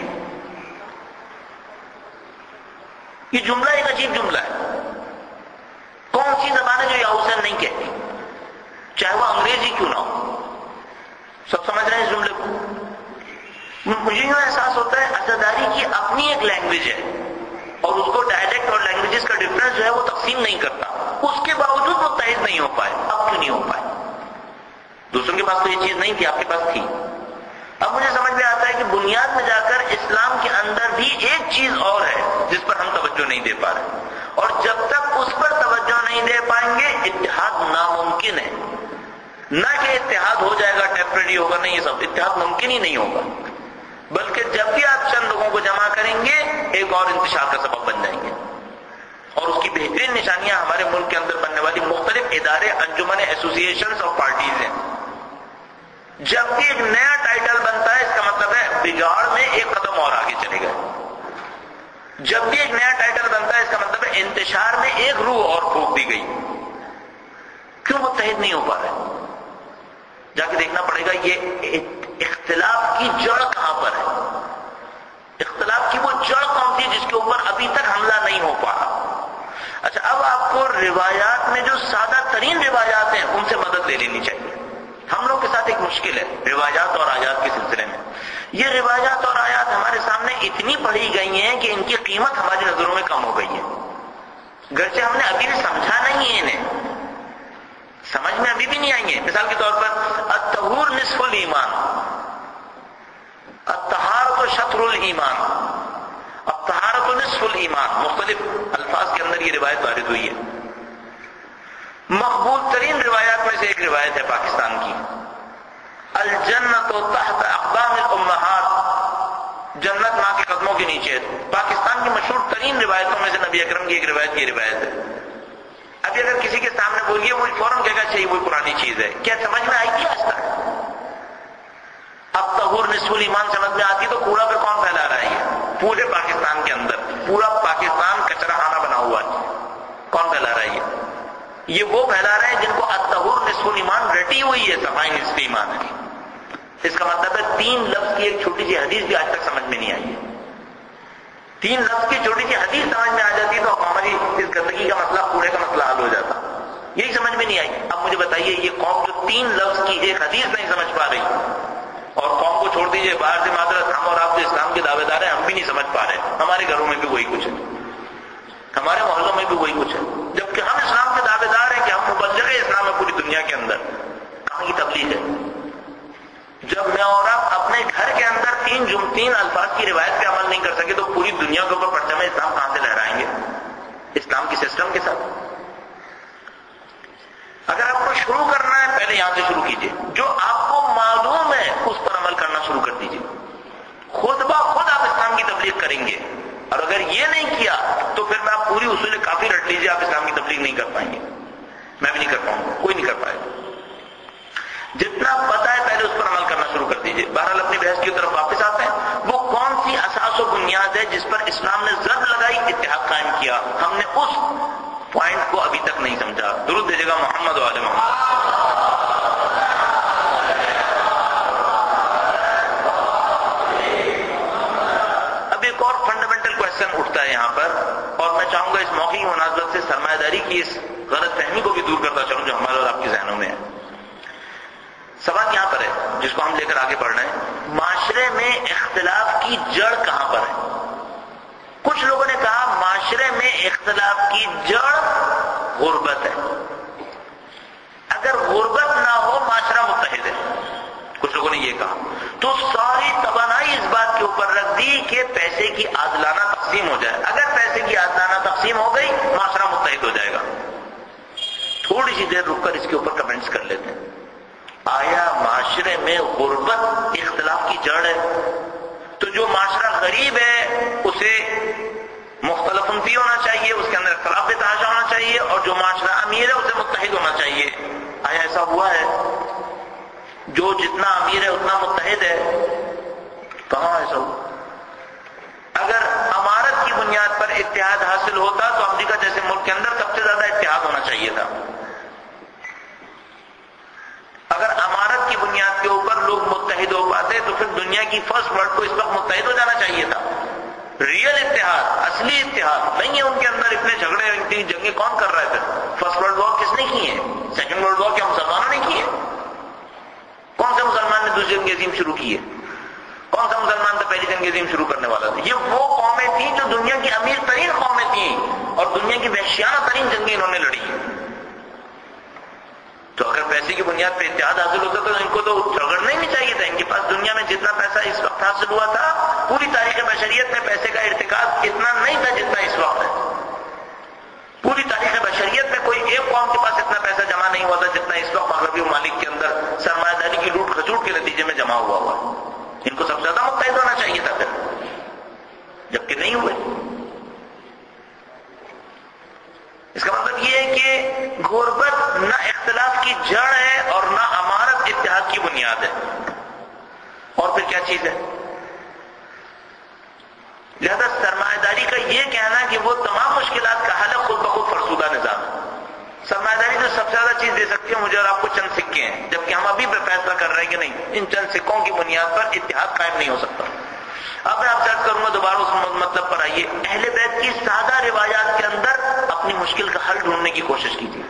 یہ جملہ ایک عجیب جملہ ہے. کون سی زبان ہے جو یا حسین نہیں کہتی، چاہے وہ انگریزی کیوں نہ ہو؟ سب سمجھ رہے ہیں اس جملے کو؟ مجھے یوں احساس ہوتا ہے عزاداری کی اپنی ایک لینگویج ہے اور اس کو ڈائلیکٹ اور لینگویجز کا ڈفرنس جو ہے وہ تقسیم نہیں کرتا. اس کے باوجود متحد نہیں ہو پائے. اب کیوں نہیں ہو پائے؟ دوسروں کے پاس تو یہ چیز نہیں تھی، آپ کے پاس تھی. اب مجھے سمجھ میں آتا ہے کہ بنیاد میں جا کر اسلام کے اندر بھی ایک چیز اور ہے جس پر ہم توجہ نہیں دے پا رہے، اور جب تک اس پر توجہ نہیں دے پائیں گے اتحاد ناممکن ہے. نہ کہ اتحاد ہو جائے گا، ٹیمپریری ہوگا، نہیں، یہ سب اتحاد ممکن ہی نہیں ہوگا. بلکہ جب بھی آپ چند لوگوں کو جمع کریں گے ایک اور انتشار کا سبب بن جائیں گے. اور اس کی بہترین نشانیاں ہمارے ملک کے اندر بننے والی مختلف ادارے، انجمن، ایسوسی ایشنز اور پارٹیز ہیں. جب بھی ایک نیا ٹائٹل بنتا ہے اس کا مطلب ہے بگاڑ میں ایک قدم اور آگے چلے گئے. جب بھی ایک نیا ٹائٹل بنتا ہے اس کا مطلب ہے انتشار میں ایک روح اور پھونک دی گئی. کیوں متحد نہیں ہو پا رہے؟ جا کے دیکھنا پڑے گا یہ اختلاف کی جڑ کہاں پر ہے. اختلاف کی وہ جڑ کون سی جس کے اوپر ابھی تک حملہ نہیں ہو پا رہا. اچھا، اب آپ کو روایات میں جو سادہ ترین روایات ہیں ان سے مدد لے لینی چاہیے. ہم لوگ کے ساتھ ایک مشکل ہے روایات اور آیات کے سلسلے میں. یہ روایات اور آیات ہمارے سامنے اتنی پڑھی گئی ہیں کہ ان کی قیمت ہماری نظروں میں کم ہو گئی ہے. گرچہ ہم نے ابھی بھی سمجھا نہیں ہے انہیں، سمجھ میں ابھی بھی نہیں آئی ہیں. مثال کے طور پر الطہور نصف الایمان، الطہارۃ شطر الایمان، الطہارۃ نصف الایمان، مختلف الفاظ کے اندر یہ روایت وارد ہوئی ہے. مقبول ترین روایات میں سے ایک روایت ہے پاکستان کی، الجنت تحت اقدام الامہات، جنت ماں کے قدموں کے نیچے. پاکستان کی مشہور ترین روایتوں میں سے نبی اکرم کی ایک روایت یہ روایت ہے. ابھی اگر کسی کے سامنے بولیے وہ فوراً کہے گا چاہیے وہی پرانی چیز ہے. کیا سمجھ میں آئی تھی آج تک؟ اب طہور نصف الایمان سمجھ میں آتی تو کوڑا پہ کون پھیلا رہا ہے؟ یہ پورے پاکستان کے اندر پورا پاکستان کچرا خانہ بنا ہوا ہے. کون پھیلا رہا ہے یہ وہ پھیلا رہے ہیں جن کو الطہور نصف الایمان رٹی ہوئی ہے صفائی نصف ایمان ہے. اس کا مطلب ہے 3 لفظ کی ایک چھوٹی سی حدیث بھی آج تک سمجھ میں نہیں آئی ہے. 3 لفظ کی چھوٹی سی حدیث سمجھ میں آ جاتی تو ہماری اس گندگی کا مسئلہ پورے کا مسئلہ حل ہو جاتا. یہی سمجھ میں نہیں آئی. اب مجھے بتائیے یہ قوم جو 3 لفظ کی ایک حدیث نہیں سمجھ پا رہی، اور قوم کو چھوڑ دیجئے باہر سے معذرت، ہم اور آپ جو اسلام کے دعوے دار ہیں ہم بھی نہیں سمجھ پا رہے. ہمارے گھروں میں بھی وہی کچھ ہے، ہمارے محلوں میں بھی وہی کچھ ہے، جبکہ ہم اسلام کے دعوے دار ہیں کہ ہم مبلغ اسلام ہیں پوری دنیا کے اندر. کہاں کی تبلیغ ہے؟ جب میں اور آپ اپنے گھر کے اندر 3 الفاظ کی روایت پہ عمل نہیں کر سکے تو پوری دنیا کے اوپر پرچم اسلام کہاں سے لہرائیں گے اسلام کی سسٹم کے ساتھ؟ اگر آپ کو شروع کرنا ہے پہلے یہاں سے شروع کیجئے. جو آپ کو معلوم ہے اس پر عمل کرنا شروع کر دیجئے. خود بخود آپ اسلام کی تبلیغ کریں گے. اور اگر یہ نہیں کیا تو پھر میں آپ پوری اصول کافی رٹ لیجئے، آپ اسلام کی تبلیغ نہیں کر پائیں گے. میں بھی نہیں کر پاؤں گا، کوئی نہیں کر پائے گا. جتنا پتا ہے پہلے اس پر عمل کرنا شروع کر دیجئے. بہرحال اپنی بحث کی طرف واپس آتے ہیں. وہ کون سی اساس و بنیاد ہے جس پر اسلام نے زد لگائی، اتحاد قائم کیا؟ ہم نے اس پوائنٹ کو ابھی تک نہیں سمجھا. درود دیجیے گا محمد و آل محمد. اب ایک اور فنڈامنٹل کوشچن اٹھتا ہے یہاں پر، اور میں چاہوں گا اس موقع کی مناسبت سے سرمایہ داری کی اس غلط فہمی کو بھی دور کرتا چاہوں جو ہمارے اور آپ کے ذہنوں میں ہے. سوال یہاں پر ہے جس کو ہم لے کر آگے بڑھ رہے ہیں، معاشرے میں اختلاف کی جڑ کہاں پر ہے؟ کچھ لوگوں نے کہا معاشرے میں اختلاف کی جڑ غربت ہے. اگر غربت نہ ہو معاشرہ متحد ہے. کچھ لوگوں نے یہ کہا تو ساری توانائی اس بات کے اوپر رکھ دی کہ پیسے کی عادلانہ تقسیم ہو جائے. اگر پیسے کی عادلانہ تقسیم ہو گئی معاشرہ متحد ہو جائے گا. تھوڑی سی دیر رک کر اس کے اوپر کمنٹس کر لیتے ہیں. آیا معاشرے میں غربت اختلاف کی جڑ ہے؟ تو جو معاشرہ غریب ہے اسے مختلف فی ہونا چاہیے، اس کے اندر اختلاف تحاشا ہونا چاہیے، اور جو معاشرہ امیر ہے اسے متحد ہونا چاہیے. آیا ایسا ہوا ہے؟ جو جتنا امیر ہے اتنا متحد ہے؟ کہاں ایسا ہوا؟ اگر امارت کی بنیاد پر اتحاد حاصل ہوتا تو امریکہ جیسے ملک کے اندر سب سے زیادہ اتحاد ہونا چاہیے تھا. اگر امارت کی بنیاد کے اوپر لوگ متحد ہو پاتے تو پھر دنیا کی فرسٹ ورلڈ کو اس وقت متحد ہو جانا چاہیے تھا. ریئل اتحاد، اصلی اتحاد نہیں ہے ان کے اندر. اتنے جھگڑے، اتنی جنگیں کون کر رہا ہے پھر؟ فرسٹ ورلڈ وار کس نے کی ہے؟ سیکنڈ ورلڈ وار کیا مسلمانوں نے کی ہے؟ کون سے مسلمان نے دوسری جنگ عظیم شروع کی ہے؟ کون سا مسلمان تھا پہلی جنگ عظیم شروع کرنے والا تھا؟ یہ وہ قومیں تھیں جو دنیا کی امیر ترین قومیں تھیں، اور دنیا کی وحشیانہ ترین جنگیں انہوں نے لڑی. تو اگر پیسے کی بنیاد پہ اتحاد حاصل ہوتا تو ان کو تو جھگڑنا ہی نہیں چاہیے تھا. ان کے پاس دنیا میں جتنا پیسہ اس وقت حاصل ہوا تھا، پوری تاریخ بشریت میں پیسے کا ارتکاز اتنا نہیں تھا جتنا اس وقت ہے. پوری تاریخ بشریت میں کوئی ایک قوم کے پاس اتنا پیسہ جمع نہیں ہوا تھا جتنا اس وقت مغربی ممالک کے اندر سرمایہ داری کی لوٹ کھسوٹ کے نتیجے میں جمع ہوا. ان کو سب سے زیادہ متحد ہونا چاہیے تھا پھر، جبکہ نہیں ہوئے. اس کا مطلب یہ ہے کہ غربت نہ اختلاف کی جڑ ہے اور نہ امارت اتحاد کی بنیاد ہے. اور پھر کیا چیز ہے؟ وہ تمام مشکلات کا حل ہے خود بخود فرسودہ نظام ہے. سرمایہ داری جو سب سے زیادہ چیز دے سکتی ہے مجھے اور آپ کو چند سکے ہیں، جبکہ ہم ابھی فیصلہ کر رہے ہیں کہ نہیں، ان چند سکوں کی بنیاد پر اتحاد قائم نہیں ہو سکتا. اب میں آپ سے عرض کروں گا دوبارہ اس مطلب پر آئیے. اہل بیت کی سادہ روایات کے اندر اپنی مشکل کا حل ڈھونڈنے کی کوشش کیجیے.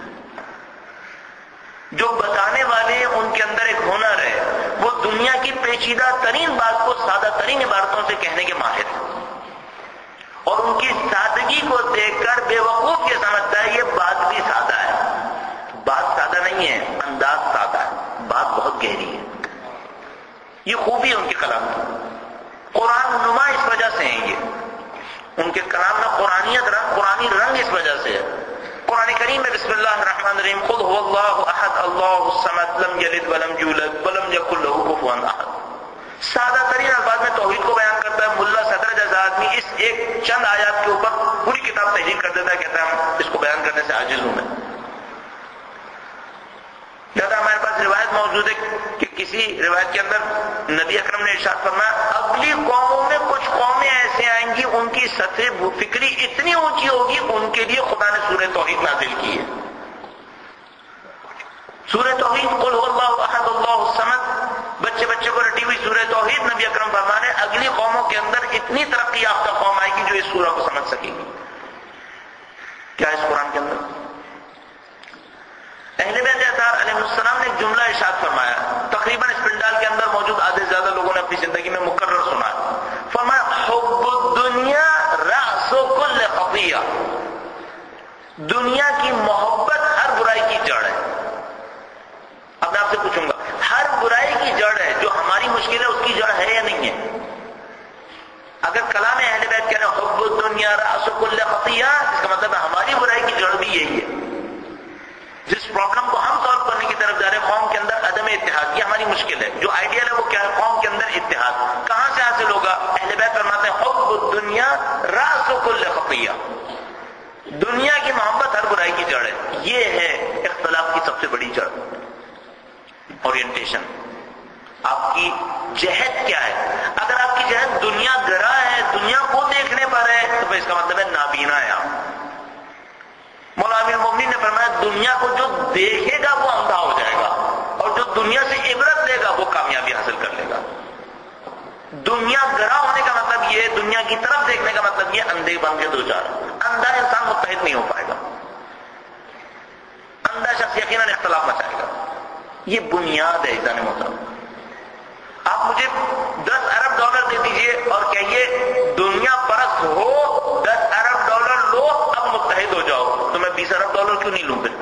جو بتانے والے ہیں ان کے اندر ایک ہنر ہے، وہ دنیا کی پیچیدہ ترین بات کو سادہ ترین عبارتوں سے کہنے کے ماہر ہیں، اور ان کی سادگی کو دیکھ کر بے وقوف یہ سمجھتا ہے یہ بات بھی سادہ ہے. بات سادہ نہیں ہے، انداز سادہ ہے، بات بہت گہری ہے. یہ خوبی ہے ان کے کلام کی. قرآن نما اس وجہ سے ہیں، یہ ان کے کلام میں قرآنی رنگ اس وجہ سے ہے. قرآن کریم میں بسم اللہ الرحمن الرحیم قل هو اللہ احد اللہ الصمد لم یلد ولم یولد ولم یکن له کفوا احد. سادہ ترین الفاظ میں توحید کو بیان کرتا ہے. ملا صدر جیسا آدمی اس ایک چند آیات کے اوپر پوری کتاب تحریر کر دیتا ہے، کہتا ہے ہم اس کو بیان کرنے سے عاجز ہوں میں. لہذا ہمارے پاس روایت موجود ہے کہ کسی روایت کے اندر نبی اکرم نے ارشاد فرمایا اگلی قوموں میں کچھ قومیں ایسے آئیں گی ان کی سطح فکری اتنی اونچی ہوگی ان کے لیے خدا نے سورہ توحید نازل کی ہے. سورہ توحید قل هو اللہ احد اللہ الصمد، بچے کو رٹی ہوئی سورہ توحید. نبی اکرم فرمانے اگلی قوموں کے اندر اتنی ترقی یافتہ قوم آئے گی جو اس سورہ کو سمجھ سکے گی. کیا اس قرآن کے اندر اہل بیت اطہار علیہ السلام نے ایک جملہ ارشاد فرمایا، تقریباً اس پنڈال کے اندر موجود آدھے سے زیادہ لوگوں نے اپنی زندگی میں مکرر سنا ہے. فرمایا حب الدنیا رأس کل خطیہ، دنیا کی محبت ہر برائی کی جڑ ہے. اب میں آپ سے پوچھوں گا ہر برائی کی جڑ ہے، جو ہماری مشکل ہے اس کی جڑ ہے یا نہیں ہے؟ اگر کلام اہل بیت کہہ رہے ہیں حب الدنیا رأس کل خطیہ، اس کا مطلب ہے ہماری برائی کی جڑ بھی یہی ہے. جس پرابلم کو ہم سالو کرنے کی طرف جا رہے ہیں قوم کے اندر عدم اتحاد، یہ ہماری مشکل ہے. جو آئیڈیل ہے وہ کیا ہے؟ قوم کے اندر اتحاد. کہاں سے حاصل ہوگا؟ اہل بیت فرماتے ہیں حب الدنیا رأس کل خطیہ، دنیا کی محبت ہر برائی کی جڑ ہے. یہ ہے اختلاف کی سب سے بڑی جڑ. اورینٹیشن، آپ کی جہت کیا ہے؟ اگر آپ کی جہت دنیا گرا ہے، دنیا کو دیکھنے پر ہے، تو پھر اس کا مطلب ہے نابینا ہے آپ. مولا امیر المومنین نے فرمایا دنیا کو جو دیکھے گا وہ اندھا ہو جائے گا، اور جو دنیا سے عبرت لے گا وہ کامیابی حاصل کر لے گا. دنیا گرا ہونے کا مطلب یہ، دنیا کی طرف دیکھنے کا مطلب یہ اندھے بن کے دو چار. اندھا انسان متحد نہیں ہو پائے گا، اندھا شخص یقیناً اختلاف مچائے گا. یہ بنیاد ہے عزیزان محترم. آپ مجھے 10 ارب ڈالر دے دیجئے اور کہیے دنیا پرست ہو، 10 ارب ڈالر لو، اب متحد ہو جاؤ، تو میں 20 ارب ڈالر کیوں نہیں لوں پھر؟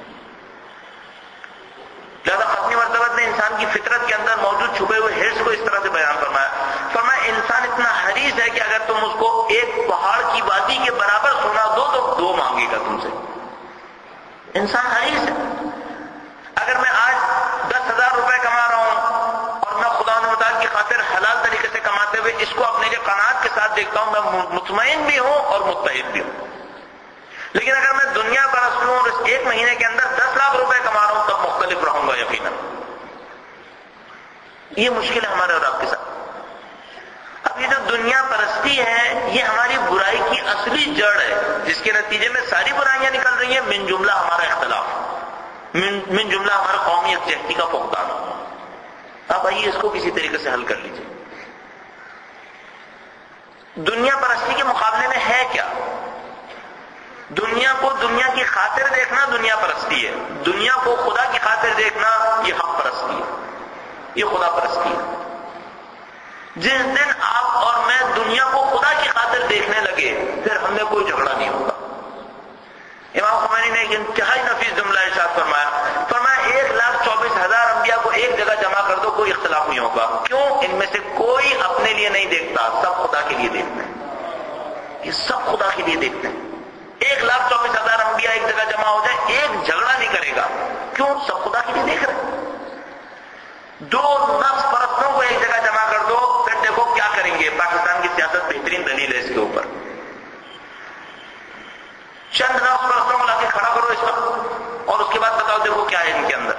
لہذا ختمی مرتبہ نے انسان کی فطرت کے اندر موجود چھپے ہوئے حرص کو اس طرح سے بیان فرمایا. فرمایا انسان اتنا حریص ہے کہ اگر تم اس کو ایک پہاڑ کی وادی کے برابر سونا دو تو 2 مانگے گا تم سے. انسان حریص ہے. اگر میں آج 10,000 روپے کما رہا ہوں اور میں خدا و تعالی کی خاطر حلال طریقے سے کماتے ہوئے اس کو اپنے لیے قناعت کے ساتھ دیکھتا ہوں، میں مطمئن بھی ہوں اور متحد بھی ہوں. لیکن اگر میں دنیا پرست ہوں اور اس 1 مہینے کے اندر 10 لاکھ روپے کما رہا ہوں تب مختلف رہوں گا یقیناً. یہ مشکل ہے ہمارے اور آپ کے ساتھ. اب یہ جو دنیا پرستی ہے یہ ہماری برائی کی اصلی جڑ ہے، جس کے نتیجے میں ساری برائیاں نکل رہی ہیں، من جملہ ہمارا اختلاف، من جملہ ہمارا قومی یکجہتی کا فقدان. اب آئیے اس کو کسی طریقے سے حل کر لیجیے. دنیا پرستی کے مقابلے میں ہے کیا؟ دنیا کو دنیا کی خاطر دیکھنا دنیا پرستی ہے، دنیا کو خدا کی خاطر دیکھنا یہ حق پرستی ہے، یہ خدا پرستی ہے. جس دن آپ اور میں دنیا کو خدا کی خاطر دیکھنے لگے پھر ہم میں کوئی جھگڑا نہیں ہوگا. امام خمینی نے ایک انتہائی نفیس جملہ ارشاد فرمایا، 1,24,000 انبیاء کو ایک جگہ جمع کر دو کوئی اختلاف نہیں ہوگا. کیوں؟ ان میں سے کوئی اپنے لیے نہیں دیکھتا، سب خدا کے لیے دیکھتے ہیں. یہ سب خدا کے لیے دیکھتے ہیں. 1,24,000 انبیاء ایک جگہ جمع ہو جائے ایک جھگڑا نہیں کرے گا. کیوں؟ سب خدا کے لیے دیکھ رہے ہیں. 2 نفس پرستوں کو ایک جگہ جمع کر دو پھر دیکھو کیا کریں گے. پاکستان کی سیاست بہترین دلیل ہے اس کے اوپر. چند نفس پرستوں کو لا کے کھڑا کرو اس وقت اور اس کے بعد بتاؤ دیکھو کیا ہے ان کے اندر.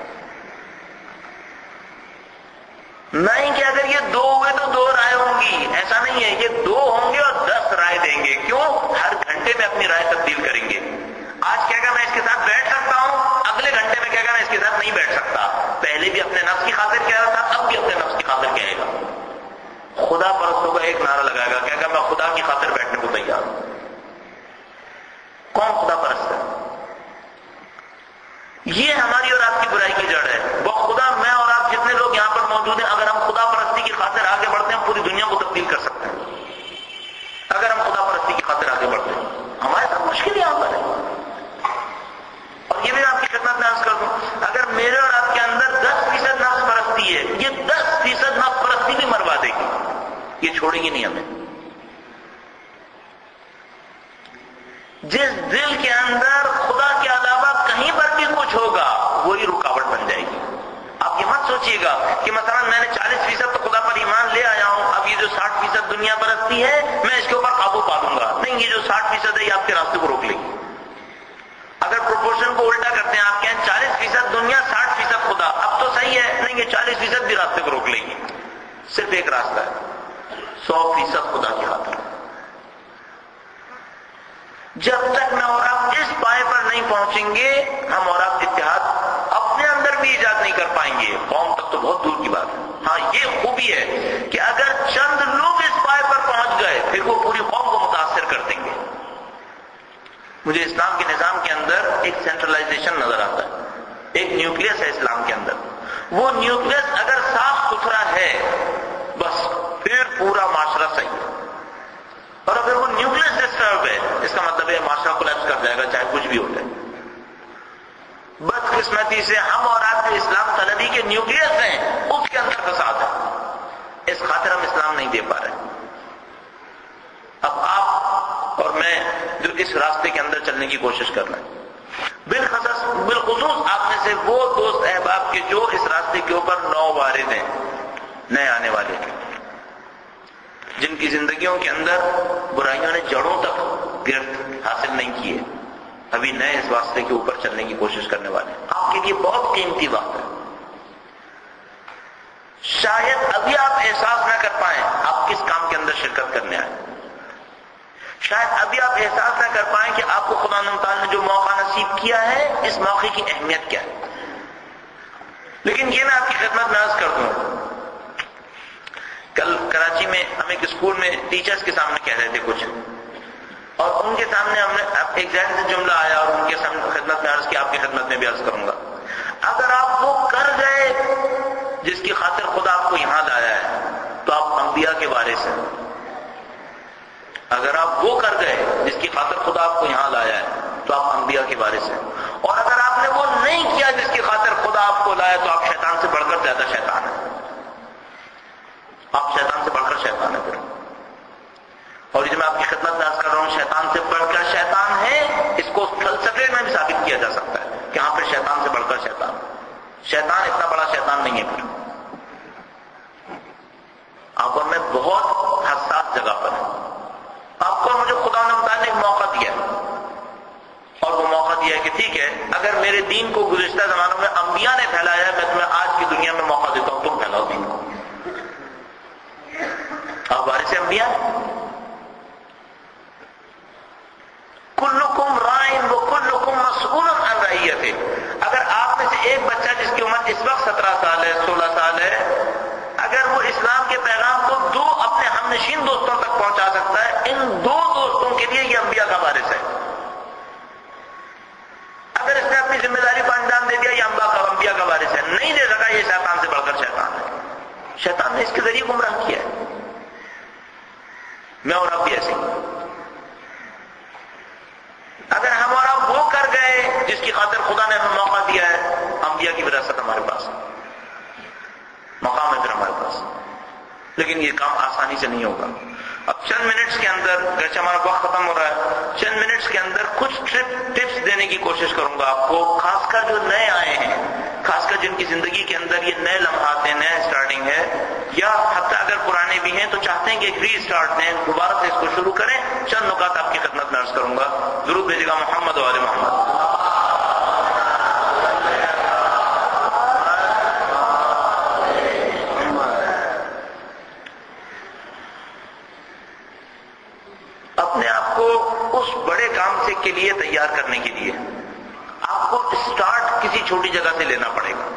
نہیں کہ اگر یہ 2 ہوئے تو 2 رائے ہوں گی، ایسا نہیں ہے. یہ 2 ہوں گے اور 10 رائے دیں گے. کیوں؟ ہر ساتھ نہیں بیٹھ سکتا. پہلے بھی اپنے نفس کی خاطر کہہ رہا تھا, اب بھی اپنے نفس کی خاطر کہے گا. خدا پرست ہوگا, ایک نعرہ لگائے گا, کہے گا میں خدا کی خاطر بیٹھنے کو تیار ہوں. کون خدا پرست ہے؟ یہ ہماری اور آپ کی برائی کی جڑ ہے. وہ خدا, میں اور آپ جتنے لوگ یہاں پر موجود ہیں, اگر ہم خدا پرستی کی خاطر آگے بڑھتے ہیں, پوری دنیا کو تبدیل کر سکتے ہیں. اگر ہم خدا پرستی کی خاطر آگے بڑھتے ہیں, ہمارے ساتھ مشکل یہاں پر ہے. اور یہ بھی آپ کی خدمت میں عرض کر دوں, اگر میرے اور آپ کے اندر 10% نفس پرستی ہے, یہ 10% نفس پرستی بھی مروا دے گی, یہ چھوڑے گی نہیں ہمیں. جس دل کے اندر خدا کے علاوہ کہیں پر بھی کچھ ہوگا, وہی رکاوٹ بن جائے گی. آپ یہ مت سوچئے گا کہ مثلا میں نے 40% تو خدا پر ایمان لے آیا ہوں, اب یہ جو 60% دنیا پرستی ہے میں اس کے اوپر قابو پا لوں گا. نہیں, یہ جو 60% ہے یہ آپ کے راستے کو روک لے گی. اگر پروپورشن کو الٹا کرتے ہیں, آپ کہیں 40% دنیا 60% خدا, اب تو صحیح ہے. نہیں, یہ 40% بھی راستے کو روک لے گی. صرف ایک راستہ ہے, 100% خدا کی خاطر. جب تک میں اور آپ اس پائے پر نہیں پہنچیں گے, ہم اور آپ اتحاد اپنے اندر بھی ایجاد نہیں کر پائیں گے. قوم تک تو بہت دور کی بات ہے. ہاں, یہ خوبی ہے کہ اگر چند لوگ اس پائے پر پہنچ گئے, پھر وہ پوری قوم کو متاثر کر دیں گے. مجھے اسلام کے نظام کے اندر ایک سینٹرلائزیشن نظر آتا ہے, ایک نیوکلیس ہے اسلام کے اندر. وہ نیوکلیس اگر صاف ستھرا ہے, بس پھر پورا معاشرہ صحیح ہے. اور اگر وہ نیوکلیس ڈسٹرب ہے, اس کا مطلب ہے معاشرہ کولیپس کر جائے گا, چاہے کچھ بھی ہو جائے. بدقسمتی سے ہم اور آپ جو اسلام طلبی کے نیوکلیس ہیں, اس کے اندر فساد ہے. اس خاطر ہم اسلام نہیں دے پا رہے. اب آپ اور میں جو اس راستے کے اندر چلنے کی کوشش کر رہے ہیں, بالخصوص آپ میں سے وہ دوست احباب کے جو اس راستے کے اوپر نو وارد ہیں, نئے آنے والے ہیں, جن کی زندگیوں کے اندر برائیوں نے جڑوں تک گرفت حاصل نہیں کی ہے, ابھی نئے اس واسطے کے اوپر چلنے کی کوشش کرنے والے ہیں. آپ کے لیے بہت قیمتی وقت ہے. شاید ابھی آپ احساس نہ کر پائیں آپ کس کام کے اندر شرکت کرنے آئے. شاید ابھی آپ احساس نہ کر پائیں کہ آپ کو خدا تعالیٰ نے جو موقع نصیب کیا ہے, اس موقع کی اہمیت کیا ہے. لیکن یہ میں آپ کی خدمت میں عرض کر دوں, کل کراچی میں ہم ایک اسکول میں ٹیچرز کے سامنے کہہ رہے تھے کچھ, اور ان کے سامنے ہم نے ایک ذہن سے جملہ آیا اور ان کے سامنے خدمت میں عرض کیا, آپ کی خدمت میں بھی عرض کروں گا. اگر آپ وہ کر گئے جس کی خاطر خدا آپ کو یہاں لایا ہے, تو آپ انبیاء کے وارث ہیں. اگر آپ وہ کر گئے جس کی خاطر خدا آپ کو یہاں لایا ہے, تو آپ انبیاء کے وارث ہیں. اور اگر آپ نے وہ نہیں کیا جس کی خاطر خدا آپ کو لایا, تو آپ شیطان سے بڑھ کر زیادہ شیطان ہیں. آپ شیطان سے بڑھ کر شیطان ہیں پھر. اور یہ جو میں آپ کی خدمت میں عرض کر رہا ہوں, شیطان سے بڑھ کر شیطان ہے, اس کو فلسفے میں بھی ثابت کیا جا سکتا ہے کہ ہاں پھر شیطان سے بڑھ کر شیطان. شیطان اتنا بڑا شیطان نہیں ہے پھر. آپ اور میں بہت حساس جگہ پر ہیں. آپ کو مجھے خدا نے متعلق ایک موقع دیا ہے, اور وہ موقع دیا ہے کہ ٹھیک ہے, اگر میرے دین کو گزشتہ زمانوں میں انبیاء نے پھیلایا ہے, میں تمہیں آج کی دنیا میں موقع دیتا ہوں, تم پھیلاؤ دین کو. آپ وارث انبیاء. کلکم رائن وکلکم مسئول عن رعیتہ. اگر آپ میں سے ایک بچہ جس کی عمر اس وقت 17 سال ہے, 16 سال ہے, اگر وہ اسلام کے پیغام کو 2 اپنے ہم نشین دوستوں تک پہنچا سکتا ہے, ان 2 دوستوں کے لیے یہ انبیاء کا وارث ہے. اگر اس نے اپنی ذمہ داری کو انجام دے دیا, یہ انبیاء کا وارث ہے. نہیں دے سکا, یہ شیطان سے بڑھ کر شیطان ہے. شیطان نے اس کے ذریعے گمراہ کیا ہے. میں اور آپ بھی ایسے ہی. اگر ہم اور آپ وہ کر گئے جس کی خاطر خدا نے ہمیں موقع دیا ہے, انبیاء کی وراثت ہمارے پاس, مقام ہے پھر ہمارے پاس. لیکن یہ کام آسانی سے نہیں ہوگا. اب چند منٹس کے اندر, گرچہ ہمارا وقت ختم ہو رہا ہے, چند منٹس کے اندر کچھ ٹپس دینے کی کوشش کروں گا آپ کو, خاص کر جو نئے آئے ہیں, خاص کر جن کی زندگی کے اندر یہ نئے لمحات ہیں, نئے سٹارٹنگ ہے, یا حتیٰ اگر پرانے بھی ہیں تو چاہتے ہیں کہ ایک ری اسٹارٹ دیں, دوبارہ سے اس کو شروع کریں. چند نکات آپ کی خدمت میں عرض کروں گا. درود بھیجے گا محمد و آل محمد. اپنے آپ کو اس بڑے کام سے کے لیے تیار کرنے کے لیے, آپ کو اسٹارٹ کسی چھوٹی جگہ سے لینا پڑے گا.